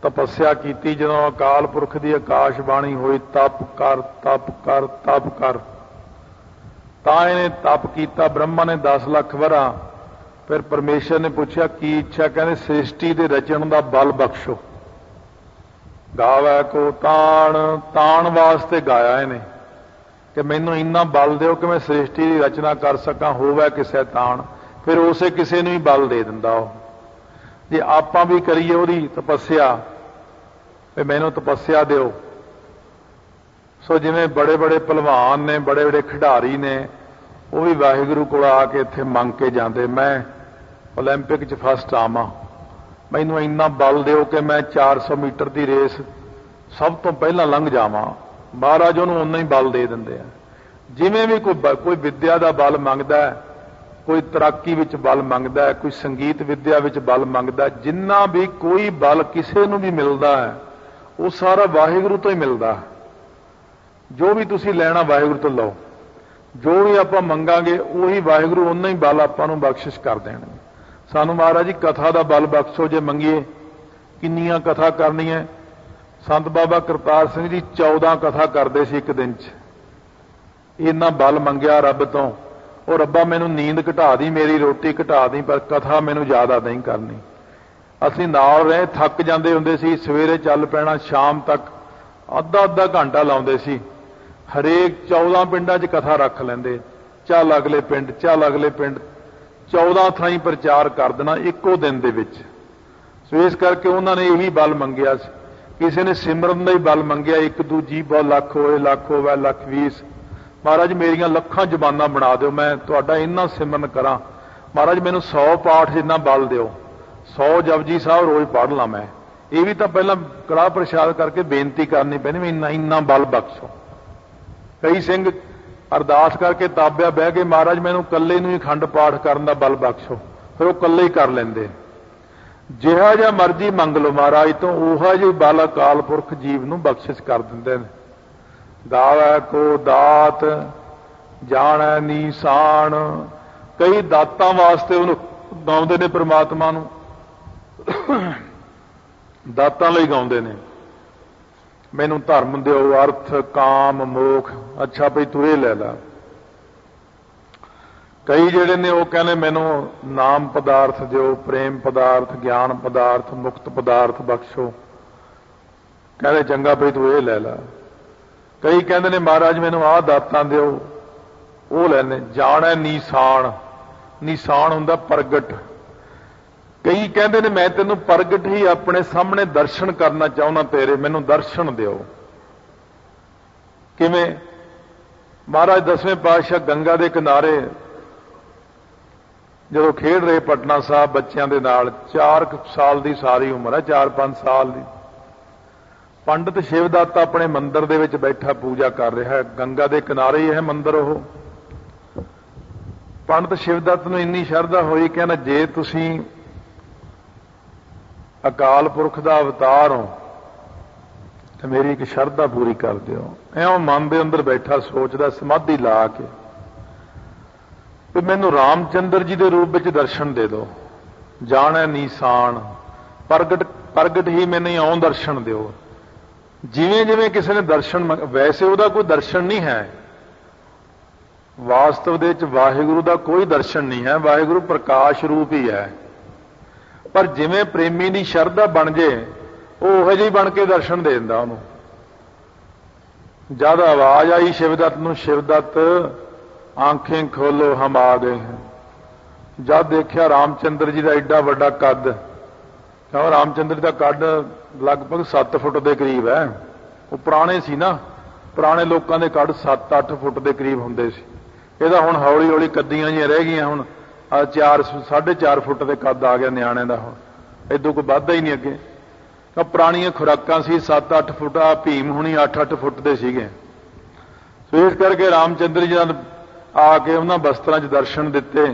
ਤਪੱਸਿਆ ਕੀਤੀ। ਜਦੋਂ ਅਕਾਲ ਪੁਰਖ ਦੀ ਆਕਾਸ਼ ਬਾਣੀ ਹੋਈ, ਤਪ ਕਰ ਤਪ ਕਰ ਤਪ ਕਰ, ਤਾਂ ਇਹਨੇ ਤਪ ਕੀਤਾ। ਬ੍ਰਹਮਾ ਨੇ ਦਸ ਲੱਖ ਵਰਾ। ਫਿਰ ਪਰਮੇਸ਼ਰ ਨੇ ਪੁੱਛਿਆ ਕੀ ਇੱਛਾ? ਕਹਿੰਦੇ ਸ੍ਰਿਸ਼ਟੀ ਦੇ ਰਚਣ ਦਾ ਬਲ ਬਖਸ਼ੋ। ਗਾਵੈ ਕੋ ਤਾਣ, ਤਾਣ ਵਾਸਤੇ ਗਾਇਆ ਇਹਨੇ ਕਿ ਮੈਨੂੰ ਇੰਨਾ ਬਲ ਦਿਓ ਕਿ ਮੈਂ ਸ੍ਰਿਸ਼ਟੀ ਦੀ ਰਚਨਾ ਕਰ ਸਕਾਂ। ਹੋਵੇ ਕਿਸੇ ਤਾਣ, ਫਿਰ ਉਸੇ ਕਿਸੇ ਨੂੰ ਹੀ ਬਲ ਦੇ ਦਿੰਦਾ ਉਹ। ਜੇ ਆਪਾਂ ਵੀ ਕਰੀਏ ਉਹਦੀ ਤਪੱਸਿਆ, ਵੀ ਮੈਨੂੰ ਤਪੱਸਿਆ ਦਿਓ। ਸੋ ਜਿਵੇਂ ਬੜੇ ਬੜੇ ਭਲਵਾਨ ਨੇ, ਬੜੇ ਬੜੇ ਖਿਡਾਰੀ ਨੇ, ਉਹ ਵੀ ਵਾਹਿਗੁਰੂ ਕੋਲ ਆ ਕੇ ਇੱਥੇ ਮੰਗ ਕੇ ਜਾਂਦੇ, ਮੈਂ ਓਲੰਪਿਕ 'ਚ ਫਸਟ ਆਵਾਂ, ਮੈਨੂੰ ਇੰਨਾ ਬਲ ਦਿਓ ਕਿ ਮੈਂ ਚਾਰ ਸੌ ਮੀਟਰ ਦੀ ਰੇਸ ਸਭ ਤੋਂ ਪਹਿਲਾਂ ਲੰਘ ਜਾਵਾਂ। ਮਹਾਰਾਜ ਉਹਨੂੰ ਓਨਾ ਹੀ ਬਲ ਦੇ ਦਿੰਦੇ ਆ। ਜਿਵੇਂ ਵੀ ਕੋਈ ਕੋਈ ਵਿੱਦਿਆ ਦਾ ਬਲ ਮੰਗਦਾ ਹੈ, ਕੋਈ ਤੈਰਾਕੀ ਵਿੱਚ ਬਲ ਮੰਗਦਾ ਹੈ, ਕੋਈ ਸੰਗੀਤ ਵਿੱਦਿਆ ਵਿੱਚ ਬਲ ਮੰਗਦਾ, ਜਿੰਨਾ ਵੀ ਕੋਈ ਬਲ ਕਿਸੇ ਨੂੰ ਵੀ ਮਿਲਦਾ ਹੈ ਉਹ ਸਾਰਾ ਵਾਹਿਗੁਰੂ ਤੋਂ ਹੀ ਮਿਲਦਾ। ਜੋ ਵੀ ਤੁਸੀਂ ਲੈਣਾ ਵਾਹਿਗੁਰੂ ਤੋਂ ਲਓ। ਜੋ ਵੀ ਆਪਾਂ ਮੰਗਾਂਗੇ ਉਹੀ ਵਾਹਿਗੁਰੂ ਓਨਾ ਹੀ ਬਲ ਆਪਾਂ ਨੂੰ ਬਖਸ਼ਿਸ਼ ਕਰ ਦੇਣਗੇ। ਸਾਨੂੰ ਮਹਾਰਾਜ ਜੀ ਕਥਾ ਦਾ ਬਲ ਬਖਸ਼ੋ ਜੇ ਮੰਗੀਏ। ਕਿੰਨੀਆਂ ਕਥਾ ਕਰਨੀਆਂ? ਸੰਤ ਬਾਬਾ ਕਰਤਾਰ ਸਿੰਘ ਜੀ ਚੌਦਾਂ ਕਥਾ ਕਰਦੇ ਸੀ ਇੱਕ ਦਿਨ 'ਚ। ਇੰਨਾ ਬਲ ਮੰਗਿਆ ਰੱਬ ਤੋਂ, ਉਹ ਰੱਬਾ ਮੈਨੂੰ ਨੀਂਦ ਘਟਾ ਦੀ, ਮੇਰੀ ਰੋਟੀ ਘਟਾ ਦੀ, ਪਰ ਕਥਾ ਮੈਨੂੰ ਜ਼ਿਆਦਾ ਨਹੀਂ ਕਰਨੀ। ਅਸੀਂ ਨਾਲ ਰਹੇ, ਥੱਕ ਜਾਂਦੇ ਹੁੰਦੇ ਸੀ, ਸਵੇਰੇ ਚੱਲ ਪੈਣਾ, ਸ਼ਾਮ ਤੱਕ ਅੱਧਾ ਅੱਧਾ ਘੰਟਾ ਲਾਉਂਦੇ ਸੀ। ਹਰੇਕ ਚੌਦਾਂ ਪਿੰਡਾਂ 'ਚ ਕਥਾ ਰੱਖ ਲੈਂਦੇ। ਚੱਲ ਅਗਲੇ ਪਿੰਡ, ਚੱਲ ਅਗਲੇ ਪਿੰਡ, ਚੌਦਾਂ ਥਾਈਂ ਪ੍ਰਚਾਰ ਕਰ ਦੇਣਾ ਇੱਕੋ ਦਿਨ ਦੇ ਵਿੱਚ। ਸੋ ਇਸ ਕਰਕੇ ਉਹਨਾਂ ਨੇ ਇਹੀ ਬਲ ਮੰਗਿਆ ਸੀ। ਕਿਸੇ ਨੇ ਸਿਮਰਨ ਦਾ ਹੀ ਬਲ ਮੰਗਿਆ, ਇੱਕ ਦੂਜੀ ਬਹੁਤ ਲੱਖ ਹੋਏ, ਲੱਖ ਹੋਵੇ, ਲੱਖ ਵੀਸ। ਮਹਾਰਾਜ ਮੇਰੀਆਂ ਲੱਖਾਂ ਜ਼ਬਾਨਾਂ ਬਣਾ ਦਿਓ, ਮੈਂ ਤੁਹਾਡਾ ਇੰਨਾ ਸਿਮਰਨ ਕਰਾਂ। ਮਹਾਰਾਜ ਮੈਨੂੰ ਸੌ ਪਾਠ ਜਿੰਨਾ ਬਲ ਦਿਓ, ਸੌ ਜਪਜੀ ਸਾਹਿਬ ਰੋਜ਼ ਪੜ੍ਹ ਲਾਂ ਮੈਂ। ਇਹ ਵੀ ਤਾਂ ਪਹਿਲਾਂ ਕੜਾਹ ਪ੍ਰਸ਼ਾਦ ਕਰਕੇ ਬੇਨਤੀ ਕਰਨੀ ਪੈਣੀ, ਵੀ ਇੰਨਾ ਇੰਨਾ ਬਲ ਬਖਸ਼ੋ। ਕਈ ਸਿੰਘ ਅਰਦਾਸ ਕਰਕੇ ਤਾਬਿਆ ਬਹਿ ਕੇ, ਮਹਾਰਾਜ ਮੈਨੂੰ ਇਕੱਲੇ ਨੂੰ ਹੀ ਅਖੰਡ ਪਾਠ ਕਰਨ ਦਾ ਬਲ ਬਖਸ਼ੋ। ਫਿਰ ਉਹ ਇਕੱਲੇ ਹੀ ਕਰ ਲੈਂਦੇ। ਜਿਹਾ ਜਿਹਾ ਮਰਜ਼ੀ ਮੰਗ ਲਓ ਮਹਾਰਾਜ ਤੋਂ, ਉਹੋ ਜਿਹੀ ਬਲ ਅਕਾਲ ਪੁਰਖ ਜੀਵ ਨੂੰ ਬਖਸ਼ਿਸ਼ ਕਰ ਦਿੰਦੇ ਨੇ। ਗਾਵੈ ਕੋ ਦਾਤ, ਜਾਣੈ ਨੀਸਾਨ। ਕਈ ਦਾਤਾਂ ਵਾਸਤੇ ਉਹਨੂੰ ਗਾਉਂਦੇ ਨੇ, ਪ੍ਰਮਾਤਮਾ ਨੂੰ ਦਾਤਾਂ ਲਈ ਗਾਉਂਦੇ ਨੇ। ਮੈਨੂੰ ਧਰਮ ਦਿਓ, ਅਰਥ, ਕਾਮ, ਮੋਖ। ਅੱਛਾ ਭਈ ਤੂੰ ਇਹ ਲੈ ਲੈ। ਕਈ ਜਿਹੜੇ ਨੇ ਉਹ ਕਹਿੰਦੇ ਮੈਨੂੰ ਨਾਮ ਪਦਾਰਥ ਦਿਓ, ਪ੍ਰੇਮ ਪਦਾਰਥ, ਗਿਆਨ ਪਦਾਰਥ, ਮੁਕਤ ਪਦਾਰਥ ਬਖਸ਼ੋ। ਕਹਿੰਦੇ ਚੰਗਾ ਭਈ ਤੂੰ ਇਹ ਲੈ ਲੈ। ਕਈ ਕਹਿੰਦੇ ਨੇ ਮਹਾਰਾਜ ਮੈਨੂੰ ਆਹ ਦਾਤਾਂ ਦਿਓ, ਉਹ ਲੈਣੇ। ਜਾਣੈ ਨੀਸਾਨ, ਨੀਸਾਨ ਹੁੰਦਾ ਪ੍ਰਗਟ। ਕਈ ਕਹਿੰਦੇ ਨੇ ਮੈਂ ਤੈਨੂੰ ਪ੍ਰਗਟ ਹੀ ਆਪਣੇ ਸਾਹਮਣੇ ਦਰਸ਼ਨ ਕਰਨਾ ਚਾਹੁੰਦਾ ਤੇਰੇ, ਮੈਨੂੰ ਦਰਸ਼ਨ ਦਿਓ। ਕਿਵੇਂ? ਮਹਾਰਾਜ ਦਸਵੇਂ ਪਾਤਸ਼ਾਹ ਗੰਗਾ ਦੇ ਕਿਨਾਰੇ ਜਦੋਂ ਖੇਡ ਰਹੇ ਪਟਨਾ ਸਾਹਿਬ ਬੱਚਿਆਂ ਦੇ ਨਾਲ, ਚਾਰ ਸਾਲ ਦੀ ਸਾਰੀ ਉਮਰ ਹੈ, ਚਾਰ ਪੰਜ ਸਾਲ ਦੀ। ਪੰਡਤ ਸ਼ਿਵਦੱਤ ਆਪਣੇ ਮੰਦਿਰ ਦੇ ਵਿੱਚ ਬੈਠਾ ਪੂਜਾ ਕਰ ਰਿਹਾ ਹੈ, ਗੰਗਾ ਦੇ ਕਿਨਾਰੇ ਹੀ ਹੈ ਮੰਦਿਰ ਉਹ। ਪੰਡਤ ਸ਼ਿਵਦੱਤ ਨੂੰ ਇੰਨੀ ਸ਼ਰਧਾ ਹੋਈ, ਕਹਿੰਦਾ ਜੇ ਤੁਸੀਂ ਅਕਾਲ ਪੁਰਖ ਦਾ ਅਵਤਾਰ ਹੋ ਤੇ ਮੇਰੀ ਇੱਕ ਸ਼ਰਧਾ ਪੂਰੀ ਕਰ ਦਿਓ। ਐਉਂ ਮਨ ਦੇ ਅੰਦਰ ਬੈਠਾ ਸੋਚਦਾ, ਸਮਾਧੀ ਲਾ ਕੇ, ਵੀ ਮੈਨੂੰ ਰਾਮਚੰਦਰ ਜੀ ਦੇ ਰੂਪ ਵਿੱਚ ਦਰਸ਼ਨ ਦੇ ਦਿਓ। ਜਾਣੈ ਨੀਸਾਨ, ਪ੍ਰਗਟ ਪ੍ਰਗਟ ਹੀ ਮੈਨੂੰ ਇਉਂ ਦਰਸ਼ਨ ਦਿਓ। ਜਿਵੇਂ ਜਿਵੇਂ ਕਿਸੇ ਨੇ ਦਰਸ਼ਨ, ਵੈਸੇ ਉਹਦਾ ਕੋਈ ਦਰਸ਼ਨ ਨਹੀਂ ਹੈ, ਵਾਸਤਵ ਦੇ ਵਿੱਚ ਵਾਹਿਗੁਰੂ ਦਾ ਕੋਈ ਦਰਸ਼ਨ ਨਹੀਂ ਹੈ, ਵਾਹਿਗੁਰੂ ਪ੍ਰਕਾਸ਼ ਰੂਪ ਹੀ ਹੈ। ਪਰ ਜਿਵੇਂ ਪ੍ਰੇਮੀ ਦੀ ਸ਼ਰਧਾ ਬਣ ਜੇ, ਉਹ ਉਹੋ ਜਿਹੀ ਬਣ ਕੇ ਦਰਸ਼ਨ ਦੇ ਦਿੰਦਾ ਉਹਨੂੰ। ਜਦ ਆਵਾਜ਼ ਆਈ ਸ਼ਿਵਦੱਤ ਨੂੰ, ਸ਼ਿਵਦੱਤ ਆਂਖੇਂ ਖੋਲੋ ਹਮ ਆ ਗਏ हैं। ਜਦ ਦੇਖਿਆ ਰਾਮਚੰਦਰ ਜੀ ਦਾ ਐਡਾ ਵੱਡਾ ਕੱਦ, ਕਿਉਂ ਰਾਮਚੰਦਰ ਜੀ ਦਾ ਕੱਦ ਲਗਭਗ ਸੱਤ ਫੁੱਟ ਦੇ ਕਰੀਬ ਹੈ। ਉਹ ਪੁਰਾਣੇ ਸੀ ਨਾ, ਪੁਰਾਣੇ ਲੋਕਾਂ ਦੇ ਕੱਦ ਸੱਤ ਅੱਠ ਫੁੱਟ ਦੇ ਕਰੀਬ ਹੁੰਦੇ ਸੀ। ਇਹਦਾ ਹੁਣ ਹੌਲੀ ਹੌਲੀ ਕੱਦੀਆਂ ਜਿਹੀਆਂ ਰਹਿ ਗਈਆਂ, ਹੁਣ ਆ ਚਾਰ ਸਾਢੇ ਚਾਰ ਫੁੱਟ ਦੇ ਕੱਦ ਆ ਗਿਆ ਨਿਆਣੇ ਦਾ। ਹੁਣ ਇਦੋਂ ਕੋਈ ਵੱਧਦਾ ਹੀ ਨਹੀਂ ਅੱਗੇ। ਤਾਂ ਪੁਰਾਣੀਆਂ ਖੁਰਾਕਾਂ ਸੀ ਸੱਤ ਅੱਠ ਫੁੱਟ, ਆ ਭੀਮ ਹੁਣੀ ਅੱਠ ਅੱਠ ਫੁੱਟ ਦੇ ਸੀਗੇ। ਸੋ ਇਸ ਕਰਕੇ ਰਾਮਚੰਦਰ ਜੀ ਜਦ ਆ ਕੇ ਉਹਨਾਂ ਬਸਤਰਾਂ 'ਚ ਦਰਸ਼ਨ ਦਿੱਤੇ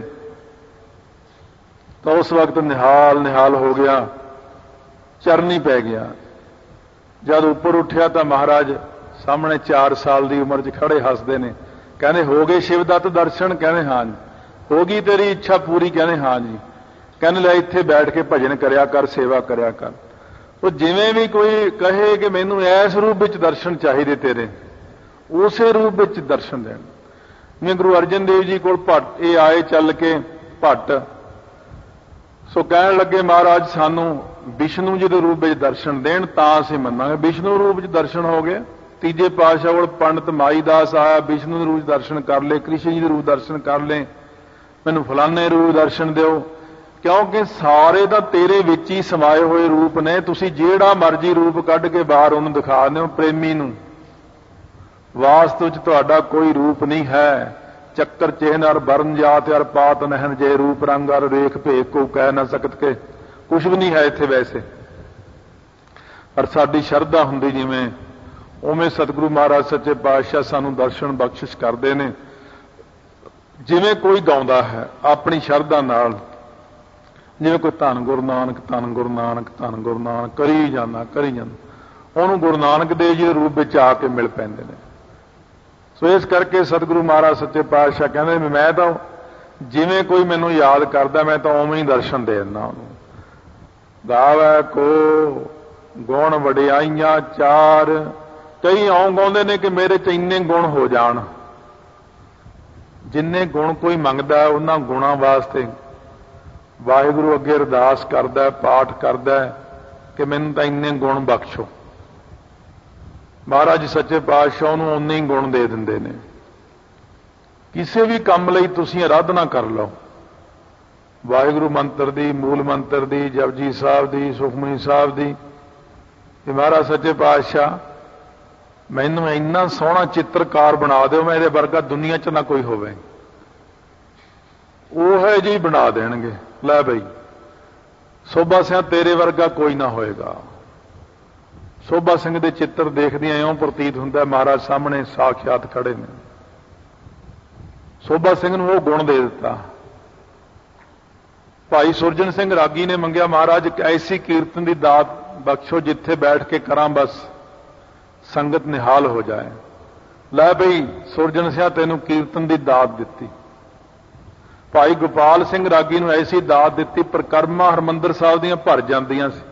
ਤਾਂ ਉਸ ਵਕਤ ਨਿਹਾਲ ਨਿਹਾਲ ਹੋ ਗਿਆ, ਚਰਨੀ ਪੈ ਗਿਆ। ਜਦ ਉੱਪਰ ਉੱਠਿਆ ਤਾਂ ਮਹਾਰਾਜ ਸਾਹਮਣੇ ਚਾਰ ਸਾਲ ਦੀ ਉਮਰ 'ਚ ਖੜੇ ਹੱਸਦੇ ਨੇ। ਕਹਿੰਦੇ ਹੋ ਗਏ ਸ਼ਿਵਦੱਤ ਦਰਸ਼ਨ? ਕਹਿੰਦੇ ਹਾਂ ਜੀ। ਹੋ ਗਈ ਤੇਰੀ ਇੱਛਾ ਪੂਰੀ? ਕਹਿੰਦੇ ਹਾਂ ਜੀ। ਕਹਿੰਦੇ ਲੈ ਇੱਥੇ ਬੈਠ ਕੇ ਭਜਨ ਕਰਿਆ ਕਰ, ਸੇਵਾ ਕਰਿਆ ਕਰ। ਉਹ ਜਿਵੇਂ ਵੀ ਕੋਈ ਕਹੇ ਕਿ ਮੈਨੂੰ ਇਸ ਰੂਪ ਵਿੱਚ ਦਰਸ਼ਨ ਚਾਹੀਦੇ ਤੇਰੇ, ਉਸੇ ਰੂਪ ਵਿੱਚ ਦਰਸ਼ਨ ਦੇਣ। ਜਿਵੇਂ ਗੁਰੂ ਅਰਜਨ ਦੇਵ ਜੀ ਕੋਲ ਭੱਟ ਇਹ ਆਏ ਚੱਲ ਕੇ ਭੱਟ, ਸੋ ਕਹਿਣ ਲੱਗੇ ਮਹਾਰਾਜ ਸਾਨੂੰ ਵਿਸ਼ਨੂੰ ਜੀ ਦੇ ਰੂਪ ਵਿੱਚ ਦਰਸ਼ਨ ਦੇਣ ਤਾਂ ਅਸੀਂ ਮੰਨਾਂਗੇ। ਵਿਸ਼ਨੂੰ ਰੂਪ ਵਿੱਚ ਦਰਸ਼ਨ ਹੋ ਗਏ। ਤੀਜੇ ਪਾਤਸ਼ਾਹ ਕੋਲ ਪੰਡਤ ਮਾਈ ਦਾਸ ਆਇਆ, ਵਿਸ਼ਨੂੰ ਦੇ ਰੂਪ ਦਰਸ਼ਨ ਕਰ ਲਏ, ਕ੍ਰਿਸ਼ਨ ਜੀ ਦੇ ਰੂਪ ਦਰਸ਼ਨ ਕਰ ਲਏ, ਮੈਨੂੰ ਫਲਾਣੇ ਰੂਪ ਦਰਸ਼ਨ ਦਿਓ, ਕਿਉਂਕਿ ਸਾਰੇ ਤਾਂ ਤੇਰੇ ਵਿੱਚ ਹੀ ਸਮਾਏ ਹੋਏ ਰੂਪ ਨੇ। ਤੁਸੀਂ ਜਿਹੜਾ ਮਰਜ਼ੀ ਰੂਪ ਕੱਢ ਕੇ ਬਾਹਰ ਉਹਨੂੰ ਦਿਖਾ ਦਿਓ ਪ੍ਰੇਮੀ ਨੂੰ, ਵਾਸਤਵ ਚ ਤੁਹਾਡਾ ਕੋਈ ਰੂਪ ਨਹੀਂ ਹੈ। ਚੱਕਰ ਚਿਹਨ ਅਰ ਬਰਨ ਜਾਤ ਅਰ ਪਾਤ ਨਹਿਨ, ਜੇ ਰੂਪ ਰੰਗ ਅਰ ਰੇਖ ਭੇਖ ਕੋ ਕਹਿ ਨਾ ਸਕਤ ਕੇ, ਕੁਛ ਵੀ ਨਹੀਂ ਹੈ ਇੱਥੇ ਵੈਸੇ। ਪਰ ਸਾਡੀ ਸ਼ਰਧਾ ਹੁੰਦੀ ਜਿਵੇਂ ਉਵੇਂ ਸਤਿਗੁਰੂ ਮਹਾਰਾਜ ਸੱਚੇ ਪਾਤਸ਼ਾਹ ਸਾਨੂੰ ਦਰਸ਼ਨ ਬਖਸ਼ਿਸ਼ ਕਰਦੇ ਨੇ। ਜਿਵੇਂ ਕੋਈ ਗਾਉਂਦਾ ਹੈ ਆਪਣੀ ਸ਼ਰਧਾ ਨਾਲ, ਜਿਵੇਂ ਕੋਈ ਧੰਨ ਗੁਰੂ ਨਾਨਕ ਧੰਨ ਗੁਰੂ ਨਾਨਕ ਧੰਨ ਗੁਰੂ ਨਾਨਕ ਕਰੀ ਜਾਂਦਾ ਕਰੀ ਜਾਂਦਾ, ਉਹਨੂੰ ਗੁਰੂ ਨਾਨਕ ਦੇਵ ਜੀ ਦੇ ਰੂਪ ਵਿੱਚ ਆ ਕੇ ਮਿਲ ਪੈਂਦੇ ਨੇ। ਸੋ ਇਸ ਕਰਕੇ ਸਤਿਗੁਰੂ ਮਹਾਰਾਜ ਸੱਚੇ ਪਾਤਸ਼ਾਹ ਕਹਿੰਦੇ ਮੈਂ ਤਾਂ ਜਿਵੇਂ ਕੋਈ ਮੈਨੂੰ ਯਾਦ ਕਰਦਾ ਮੈਂ ਤਾਂ ਉਵੇਂ ਹੀ ਦਰਸ਼ਨ ਦੇ ਦਿੰਦਾ ਉਹਨੂੰ। ਗਾਵੈ ਕੋ ਗੁਣ ਵਡਿਆਈਆਂ ਚਾਰ, ਕਈ ਆਉਂ ਗਾਉਂਦੇ ਨੇ ਕਿ ਮੇਰੇ ਚ ਇੰਨੇ ਗੁਣ ਹੋ ਜਾਣ। ਜਿੰਨੇ ਗੁਣ ਕੋਈ ਮੰਗਦਾ ਉਹਨਾਂ ਗੁਣਾਂ ਵਾਸਤੇ ਵਾਹਿਗੁਰੂ ਅੱਗੇ ਅਰਦਾਸ ਕਰਦਾ, ਪਾਠ ਕਰਦਾ ਕਿ ਮੈਨੂੰ ਤਾਂ ਇੰਨੇ ਗੁਣ ਬਖਸ਼ੋ। ਮਹਾਰਾਜ ਸੱਚੇ ਪਾਤਸ਼ਾਹ ਨੂੰ ਉਨੇ ਹੀ ਗੁਣ ਦੇ ਦਿੰਦੇ ਨੇ। ਕਿਸੇ ਵੀ ਕੰਮ ਲਈ ਤੁਸੀਂ ਅਰਾਧਨਾ ਕਰ ਲਓ, ਵਾਹਿਗੁਰੂ ਮੰਤਰ ਦੀ, ਮੂਲ ਮੰਤਰ ਦੀ, ਜਪਜੀ ਸਾਹਿਬ ਦੀ, ਸੁਖਮਨੀ ਸਾਹਿਬ ਦੀ, ਕਿ ਮਹਾਰਾਜ ਸੱਚੇ ਪਾਤਸ਼ਾਹ ਮੈਨੂੰ ਇੰਨਾ ਸੋਹਣਾ ਚਿੱਤਰਕਾਰ ਬਣਾ ਦਿਓ, ਮੈਂ ਇਹਦੇ ਵਰਗਾ ਦੁਨੀਆ 'ਚ ਨਾ ਕੋਈ ਹੋਵੇ। ਉਹ ਹੈ ਜੀ ਬਣਾ ਦੇਣਗੇ। ਲੈ ਬਈ ਸੋਭਾ ਸਿੰਘ ਤੇਰੇ ਵਰਗਾ ਕੋਈ ਨਾ ਹੋਏਗਾ। ਸੋਭਾ ਸਿੰਘ ਦੇ ਚਿੱਤਰ ਦੇਖਦਿਆਂ ਇਉਂ ਪ੍ਰਤੀਤ ਹੁੰਦਾ ਮਹਾਰਾਜ ਸਾਹਮਣੇ ਸਾਖਿਆਤ ਖੜੇ ਨੇ। ਸੋਭਾ ਸਿੰਘ ਨੂੰ ਉਹ ਗੁਣ ਦੇ ਦਿੱਤਾ। ਭਾਈ ਸੁਰਜਨ ਸਿੰਘ ਰਾਗੀ ਨੇ ਮੰਗਿਆ ਮਹਾਰਾਜ ਇੱਕ ਐਸੀ ਕੀਰਤਨ ਦੀ ਦਾਤ ਬਖਸ਼ੋ ਜਿੱਥੇ ਬੈਠ ਕੇ ਕਰਾਂ ਬਸ ਸੰਗਤ ਨਿਹਾਲ ਹੋ ਜਾਏ। ਲੈ ਬਈ ਸੁਰਜਨ ਸਿੰਘ ਤੈਨੂੰ ਕੀਰਤਨ ਦੀ ਦਾਤ ਦਿੱਤੀ। ਭਾਈ ਗੋਪਾਲ ਸਿੰਘ ਰਾਗੀ ਨੂੰ ਐਸੀ ਦਾਤ ਦਿੱਤੀ ਪ੍ਰਕਰਮਾਂ ਹਰਮੰਦਰ ਸਾਹਿਬ ਦੀਆਂ ਭਰ ਜਾਂਦੀਆਂ ਸੀ,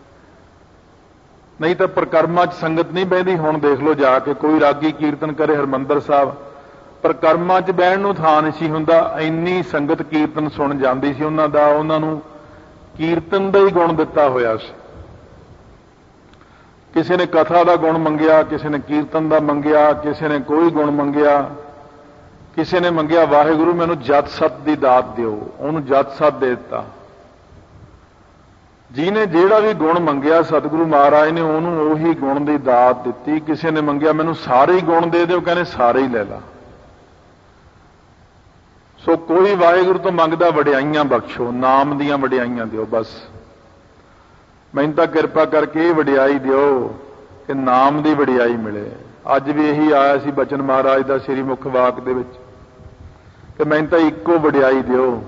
ਨਹੀਂ ਤਾਂ ਪ੍ਰਕਰਮਾਂ 'ਚ ਸੰਗਤ ਨਹੀਂ ਬਹਿੰਦੀ। ਹੁਣ ਦੇਖ ਲਓ ਜਾ ਕੇ ਕੋਈ ਰਾਗੀ ਕੀਰਤਨ ਕਰੇ ਹਰਮੰਦਰ ਸਾਹਿਬ, ਪ੍ਰਕਰਮਾਂ 'ਚ ਬਹਿਣ ਨੂੰ ਥਾਂ ਨਹੀਂ ਸੀ ਹੁੰਦਾ, ਇੰਨੀ ਸੰਗਤ ਕੀਰਤਨ ਸੁਣ ਜਾਂਦੀ ਸੀ ਉਹਨਾਂ ਦਾ। ਉਹਨਾਂ ਨੂੰ ਕੀਰਤਨ ਦਾ ਹੀ ਗੁਣ ਦਿੱਤਾ ਹੋਇਆ ਸੀ। ਕਿਸੇ ਨੇ ਕਥਾ ਦਾ ਗੁਣ ਮੰਗਿਆ, ਕਿਸੇ ਨੇ ਕੀਰਤਨ ਦਾ ਮੰਗਿਆ, ਕਿਸੇ ਨੇ ਕੋਈ ਗੁਣ ਮੰਗਿਆ, ਕਿਸੇ ਨੇ ਮੰਗਿਆ ਵਾਹਿਗੁਰੂ ਮੈਨੂੰ ਜਤ ਸਤ ਦੀ ਦਾਤ ਦਿਓ, ਉਹਨੂੰ ਜਤ ਸਤ ਦੇ ਦਿੱਤਾ। ਜਿਹਨੇ ਜਿਹੜਾ ਵੀ ਗੁਣ ਮੰਗਿਆ ਸਤਿਗੁਰੂ ਮਹਾਰਾਜ ਨੇ ਉਹਨੂੰ ਉਹੀ ਗੁਣ ਦੀ ਦਾਤ ਦਿੱਤੀ। ਕਿਸੇ ਨੇ ਮੰਗਿਆ ਮੈਨੂੰ ਸਾਰੇ ਹੀ ਗੁਣ ਦੇ ਦਿਓ, ਕਹਿੰਦੇ ਸਾਰੇ ਹੀ ਲੈ ਲਾ। ਸੋ ਕੋਈ ਵਾਹਿਗੁਰੂ ਤੋਂ ਮੰਗਦਾ ਵਡਿਆਈਆਂ ਬਖਸ਼ੋ, ਨਾਮ ਦੀਆਂ ਵਡਿਆਈਆਂ ਦਿਓ, ਬਸ ਮੈਨੂੰ ਤਾਂ ਕਿਰਪਾ ਕਰਕੇ ਇਹ ਵਡਿਆਈ ਦਿਓ ਕਿ ਨਾਮ ਦੀ ਵਡਿਆਈ ਮਿਲੇ। ਅੱਜ ਵੀ ਇਹੀ ਆਇਆ ਸੀ ਬਚਨ ਮਹਾਰਾਜ ਦਾ ਸ੍ਰੀ ਮੁਖ ਵਾਕ ਦੇ ਵਿੱਚ ਕਿ ਮੈਨੂੰ ਤਾਂ ਇੱਕੋ ਵਡਿਆਈ ਦਿਓ,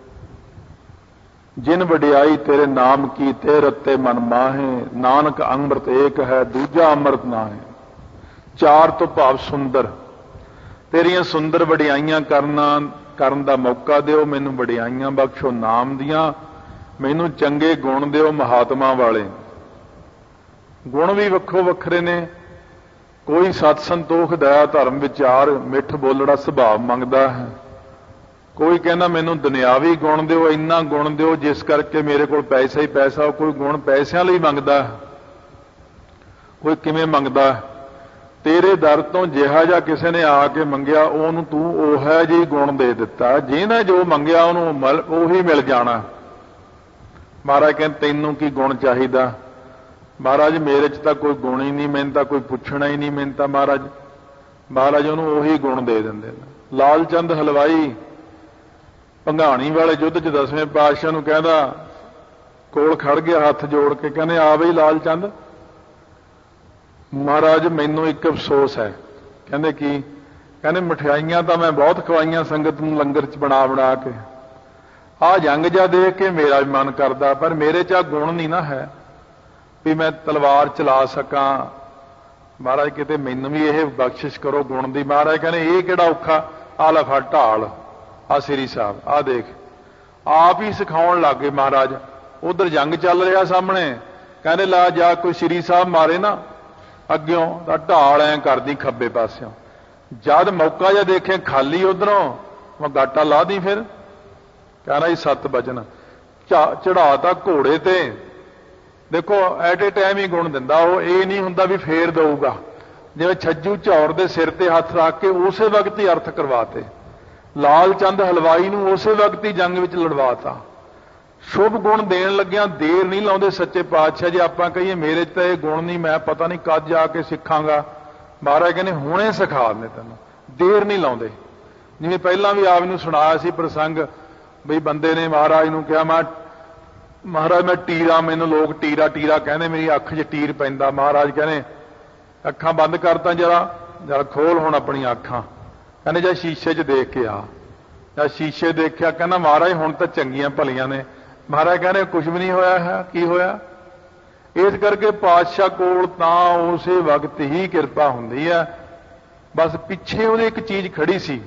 ਜਿਨ ਵਡਿਆਈ ਤੇਰੇ ਨਾਮ ਕੀ ਤੇ ਰਤੇ ਮਨ ਮਾਹੇ, ਨਾਨਕ ਅੰਮ੍ਰਿਤ ਏਕ ਹੈ ਦੂਜਾ ਅੰਮ੍ਰਿਤ ਨਾਹੀ। ਚਾਰ ਤੋਂ ਭਾਵ ਸੁੰਦਰ, ਤੇਰੀਆਂ ਸੁੰਦਰ ਵਡਿਆਈਆਂ ਕਰਨਾ ਕਰਨ ਦਾ ਮੌਕਾ ਦਿਓ, ਮੈਨੂੰ ਵਡਿਆਈਆਂ ਬਖਸ਼ੋ ਨਾਮ ਦੀਆਂ, ਮੈਨੂੰ ਚੰਗੇ ਗੁਣ ਦਿਓ ਮਹਾਤਮਾ ਵਾਲੇ। ਗੁਣ ਵੀ ਵੱਖੋ ਵੱਖਰੇ ਨੇ। ਕੋਈ ਸਤ ਸੰਤੋਖ ਦਇਆ ਧਰਮ ਵਿਚਾਰ ਮਿੱਠ ਬੋਲੜਾ ਸੁਭਾਅ ਮੰਗਦਾ ਹੈ। ਕੋਈ ਕਹਿੰਦਾ ਮੈਨੂੰ ਦੁਨਿਆਵੀ ਗੁਣ ਦਿਓ, ਇੰਨਾ ਗੁਣ ਦਿਓ ਜਿਸ ਕਰਕੇ ਮੇਰੇ ਕੋਲ ਪੈਸਾ ਹੀ ਪੈਸਾ। ਕੋਈ ਗੁਣ ਪੈਸਿਆਂ ਲਈ ਮੰਗਦਾ, ਕੋਈ ਕਿਵੇਂ ਮੰਗਦਾ। ਤੇਰੇ ਦਰ ਤੋਂ ਜਿਹਾ ਜਿਹਾ ਕਿਸੇ ਨੇ ਆ ਕੇ ਮੰਗਿਆ ਉਹਨੂੰ ਤੂੰ ਉਹ ਹੈ ਜੀ ਗੁਣ ਦੇ ਦਿੱਤਾ। ਜਿਹਨੇ ਜੋ ਮੰਗਿਆ ਉਹਨੂੰ ਉਹੀ ਮਿਲ ਜਾਣਾ। ਮਹਾਰਾਜ ਕਹਿੰਦੇ ਤੈਨੂੰ ਕੀ ਗੁਣ ਚਾਹੀਦਾ? ਮਹਾਰਾਜ ਮੇਰੇ 'ਚ ਤਾਂ ਕੋਈ ਗੁਣ ਹੀ ਨਹੀਂ, ਮੈਨੂੰ ਤਾਂ ਕੋਈ ਪੁੱਛਣਾ ਹੀ ਨਹੀਂ। ਮੈਨੂੰ ਤਾਂ ਮਹਾਰਾਜ ਮਹਾਰਾਜ ਉਹਨੂੰ ਉਹੀ ਗੁਣ ਦੇ ਦਿੰਦੇ ਨੇ। ਲਾਲ ਚੰਦ ਹਲਵਾਈ ਭੰਗਾਣੀ ਵਾਲੇ ਯੁੱਧ 'ਚ ਦਸਵੇਂ ਪਾਤਸ਼ਾਹ ਨੂੰ ਕਹਿੰਦਾ, ਕੋਲ ਖੜ ਗਿਆ ਹੱਥ ਜੋੜ ਕੇ, ਕਹਿੰਦੇ ਆ ਬਈ ਲਾਲ ਚੰਦ, ਮਹਾਰਾਜ ਮੈਨੂੰ ਇੱਕ ਅਫਸੋਸ ਹੈ। ਕਹਿੰਦੇ ਕੀ? ਕਹਿੰਦੇ ਮਠਿਆਈਆਂ ਤਾਂ ਮੈਂ ਬਹੁਤ ਖਵਾਈਆਂ ਸੰਗਤ ਨੂੰ ਲੰਗਰ 'ਚ ਬਣਾ ਬਣਾ ਕੇ, ਆਹ ਜੰਗ ਜਾ ਦੇਖ ਕੇ ਮੇਰਾ ਵੀ ਮਨ ਕਰਦਾ, ਪਰ ਮੇਰੇ 'ਚ ਆ ਗੁਣ ਨਹੀਂ ਨਾ ਹੈ ਵੀ ਮੈਂ ਤਲਵਾਰ ਚਲਾ ਸਕਾਂ। ਮਹਾਰਾਜ ਕਿਤੇ ਮੈਨੂੰ ਵੀ ਇਹ ਬਖਸ਼ਿਸ਼ ਕਰੋ ਗੁਣ ਦੀ। ਮਹਾਰਾਜ ਕਹਿੰਦੇ ਇਹ ਕਿਹੜਾ ਔਖਾ, ਆ ਲੈ ਫੜ ਢਾਲ, ਆ ਸ੍ਰੀ ਸਾਹਿਬ ਆ ਦੇਖ। ਆਪ ਹੀ ਸਿਖਾਉਣ ਲੱਗ ਗਏ ਮਹਾਰਾਜ। ਉਧਰ ਜੰਗ ਚੱਲ ਰਿਹਾ ਸਾਹਮਣੇ, कहने ला जा कोई श्री साहब मारे ना अग्यों तो ढाल ऐ करदी खब्बे पासियों, जद मौका जा देखे खाली उधरों मैं गाटा ला दी। फिर कहना जी सत बचन चढ़ाता घोड़े ते। देखो एट ए टाइम ही गुण दिंदा वो, ये नहीं हुंदा भी फेर दऊगा। जिवें छज्जू झौर दे सिर ते हथ रख के उस वक्त ही अर्थ करवाते। लाल चंद हलवाई नूं उस वक्त ही जंग विच लड़वाता। शुभ गुण देण लग्गियां देर नहीं लाउंदे सच्चे पातशाह। जे आपां कहीए मेरे च तां इह गुण नहीं, मैं पता नहीं कद जाके सिखांगा, महाराज कहने हुणे सिखा दिंदे तैनूं, देर नहीं लाउंदे। जिवें पहिलां भी आप नूं सुणाया सी प्रसंग बई बंदे ने महाराज नूं कहा मैं महाराज मैं टीरा, मैनूं लोग टीरा टीरा कहंदे, मेरी अख 'च टीर पैंदा। महाराज कहने अखां बंद करता जरा जरा खोल हुण अपणियां अखां। कहने जा शीशे 'च देख के आ। जद शीशे देखिया कहना महाराज हुण तां चंगियां भलियां ने। महाराज कहने कुछ भी नहीं होया है, की होया? इस करके पातशाह कोल तां उसे वक्त ही किरपा हुंदी है। बस पिछे ਉਹਦੇ एक चीज खड़ी सी,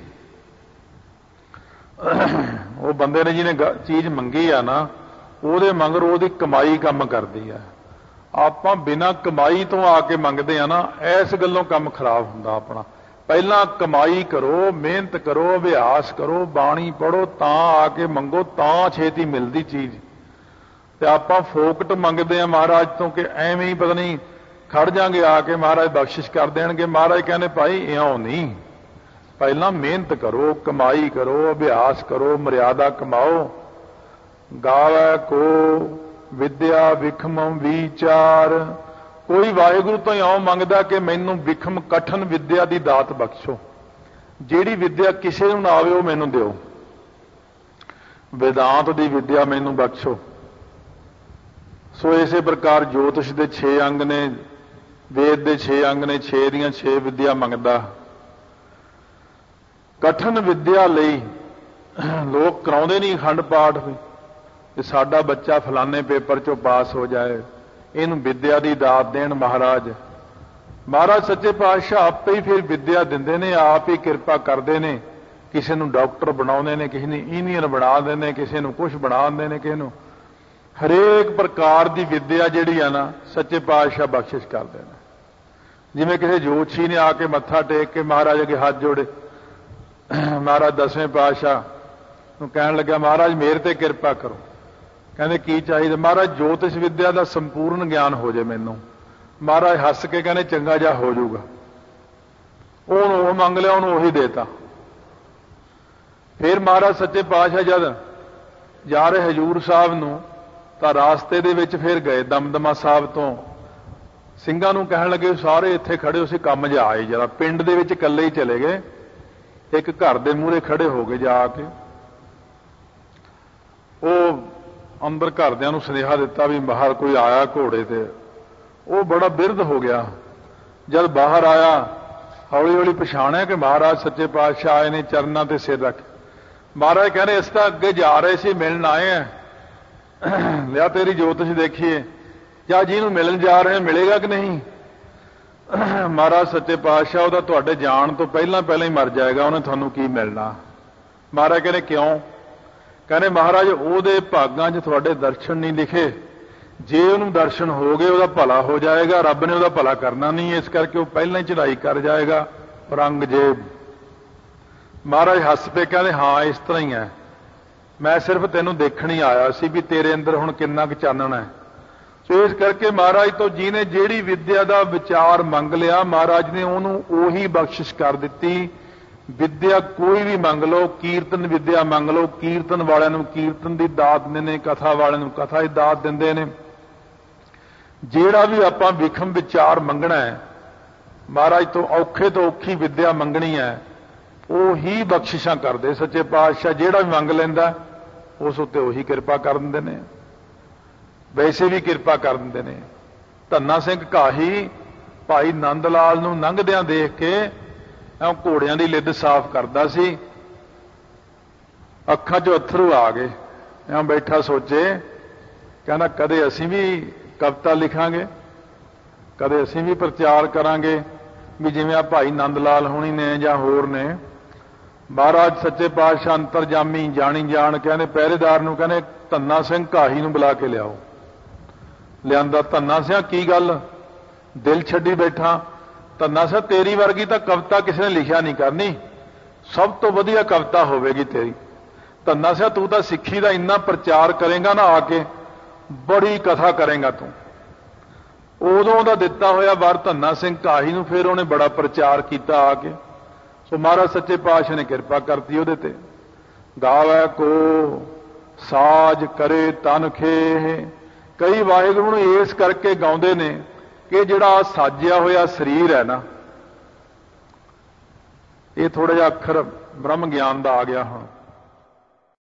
ਉਹ ਬੰਦੇ ਨੇ ਜਿਹਨੇ चीज मंगी आ ना ਉਹਦੇ मंगर ਉਹਦੀ कमाई काम करदी है। ਆਪਾਂ बिना कमाई तो आके मंगते हैं ना, इस गल्लों काम खराब हुंदा अपना। पहला कमाई करो, मेहनत करो, अभ्यास करो, बाणी पढ़ो, तां आके मंगो, तां छेती मिलती चीज। ते आपां फोकट मंगते हैं महाराज तो कि एवें ही पता नहीं खड़ जाएंगे आके महाराज बख्शिश कर देंगे। महाराज कहने भाई इउं नहीं, पहला मेहनत करो, कमाई करो, अभ्यास करो, मर्यादा कमाओ। गावै को विद्या विखम विचार। कोई वाहिगुरू तो इउं मंगदा कि मैनूं विखम कठन विद्या की दात बख्शो, जिहड़ी विद्या किसी नूं ना आवे वो मैनूं दिओ। वेदांत की विद्या मैनूं बख्शो। सो इसे प्रकार ज्योतिष के छे अंग ने, वेद के छे अंग ने, छे दियां छे विद्या मंगदा। कठन विद्या लई लोग कराउंदे नहीं अखंड पाठ भी साडा बच्चा फलाने पेपर चों पास हो जाए, इहनूं विद्या की दात देण महाराज। महाराज सच्चे पातशाह आपे ही फिर विद्या दिंदे ने, आप ही किरपा करते हैं। किसी नूं डॉक्टर बनाउंदे ने, किसी नूं इंजीनियर बना देने, किसी नूं कुछ बना देंदे ने, किसी नूं हरेक प्रकार की विद्या जिहड़ी आ ना सच्चे पातशाह बख्शिश करदे ने। जिवें किसी जोतशी ने आके मत्था टेक के महाराज अगे हाथ जोड़े, महाराज दसवें पातशाह नूं कहण लग्या महाराज मेरे ते किरपा करो। कहंदे की चाहिए? महाराज ज्योतिष विद्या का संपूर्ण ज्ञान हो जाए मैनूं। महाराज हस के कहने चंगा जा हो जाऊगा। उहनूं ओह मंग लिया, उहनूं ओही देता। फिर महाराज सच्चे पातशाह जद जा रहे हजूर साहब नूं तां रास्ते दे विच फिर गए दमदमा साहब तो ਸਿੰਘਾਂ ਨੂੰ कहण लगे सारे इत्थे खड़े हो सी काम जा आए जरा। पिंड दे विच इकल्ले ही चले गए, एक घर दे मूहरे खड़े हो गए जाके। ਉਹ अंदर घरदिਆਂ ਨੂੰ ਸੁਨੇਹਾ ਦਿੱਤਾ भी बाहर कोई आया घोड़े ते। ਉਹ बड़ा बिरध हो गया। जब बाहर आया हौली हौली पछाणिया कि महाराज सच्चे पातशाह आए ने, चरनां ते सिर रख। महाराज कहने इस तां अगे जा रहे सी, मिलन आए हैं, लिया तेरी ज्योतिष देखिए, या जिहनूं मिलन जा रहे हैं मिलेगा कि नहीं? महाराज सच्चे पातशाह ਉਹਦਾ ਤੁਹਾਡੇ ਜਾਣ ਤੋਂ ਪਹਿਲਾਂ ਪਹਿਲਾਂ ही मर जाएगा, ਉਹਨੇ ਤੁਹਾਨੂੰ ਕੀ मिलना? महाराज कहने क्यों? कहने महाराज ਉਹਦੇ ਭਾਗਾਂ 'ਚ ਤੁਹਾਡੇ दर्शन नहीं लिखे, जे ਉਹਨੂੰ दर्शन हो गए ਉਹਦਾ भला हो जाएगा, रब ने ਉਹਦਾ भला करना नहीं, इस करके वो पहले ही चढ़ाई कर जाएगा। औरंगजेब महाराज हस पे कहने हाँ इस तरह ही है, मैं सिर्फ तेनों देखण ही आया सी भी तेरे अंदर हुण किन्ना क चानण है। सो इस करके महाराज तो जिहने जिहड़ी विद्या का विचार मंग लिया महाराज ने ਉਹਨੂੰ ਉਹੀ बख्शिश कर दिती। विद्या कोई भी मंग लो, कीर्तन विद्या मंग लो, कीर्तन वालिਆਂ ਨੂੰ कीर्तन की दात ਦਿੰਦੇ ਨੇ, कथा वालिਆਂ ਨੂੰ कथा की दात ਦਿੰਦੇ ਨੇ। ਜਿਹੜਾ भी ਆਪਾਂ विखम विचार मंगना है महाराज तो औखे तो औखी विद्या मंगनी है, ਉਹ ਹੀ बख्शिशां करदे सच्चे पातशाह। ਜਿਹੜਾ भी मंग ਲੈਂਦਾ ਉਸ ਉੱਤੇ ਉਹੀ ਕਿਰਪਾ ਕਰ ਦਿੰਦੇ ਨੇ, वैसे भी किरपा कर दिंदे ने। धन्ना सिंह घाही भाई नंद लाल नूं लंघदियां देख के ऐ घोड़ियां दी लिद साफ करदा सी, अखां 'चों अथरू आ गए। ऐ बैठा सोचे, कहना कदे असीं भी कविता लिखांगे, कदे असीं भी प्रचार करांगे भी जिवें आ भाई नंद लाल होणी ने जां होर ने। महाराज सच्चे पातशाह अंतरजामी जानी जान कहने पहरेदार नूं कहने धन्ना सिंह घाही नूं बुला के लियाओ। ਲਿਆਂਦਾ। ਧੰਨਾ ਸਿਆ ਕੀ ਗੱਲ ਦਿਲ ਛੱਡੀ ਬੈਠਾ? ਧੰਨਾ ਸਿਆ ਤੇਰੀ ਵਰਗੀ ਤਾਂ ਕਵਿਤਾ ਕਿਸੇ ਨੇ ਲਿਖਿਆ ਨਹੀਂ ਕਰਨੀ, ਸਭ ਤੋਂ ਵਧੀਆ ਕਵਿਤਾ ਹੋਵੇਗੀ ਤੇਰੀ। ਧੰਨਾ ਸਿਆ ਤੂੰ ਤਾਂ ਸਿੱਖੀ ਦਾ ਇੰਨਾ ਪ੍ਰਚਾਰ ਕਰੇਗਾ ਨਾ, ਆ ਕੇ ਬੜੀ ਕਥਾ ਕਰੇਗਾ ਤੂੰ। ਉਦੋਂ ਦਾ ਦਿੱਤਾ ਹੋਇਆ ਵਰ ਧੰਨਾ ਸਿੰਘ ਢਾਹੀ ਨੂੰ ਫਿਰ ਉਹਨੇ ਬੜਾ ਪ੍ਰਚਾਰ ਕੀਤਾ ਆ ਕੇ। ਸੋ ਮਹਾਰਾਜ ਸੱਚੇ ਪਾਤਸ਼ਾਹ ਨੇ ਕਿਰਪਾ ਕਰਤੀ ਉਹਦੇ ਤੇ। ਗਾਵੈ ਕੋ ਸਾਜ ਕਰੇ ਤਨ ਖੇ। ਕਈ ਵਾਹਿਗੁਰੂ ਨੂੰ ਇਸ ਕਰਕੇ ਗਾਉਂਦੇ ਨੇ ਕਿ ਜਿਹੜਾ ਸਾਜਿਆ ਹੋਇਆ ਸਰੀਰ ਹੈ ਨਾ, ਇਹ ਥੋੜਾ ਜਿਹਾ ਅੱਖਰ ਬ੍ਰਹਮ ਗਿਆਨ ਦਾ ਆ ਗਿਆ ਹੁਣ।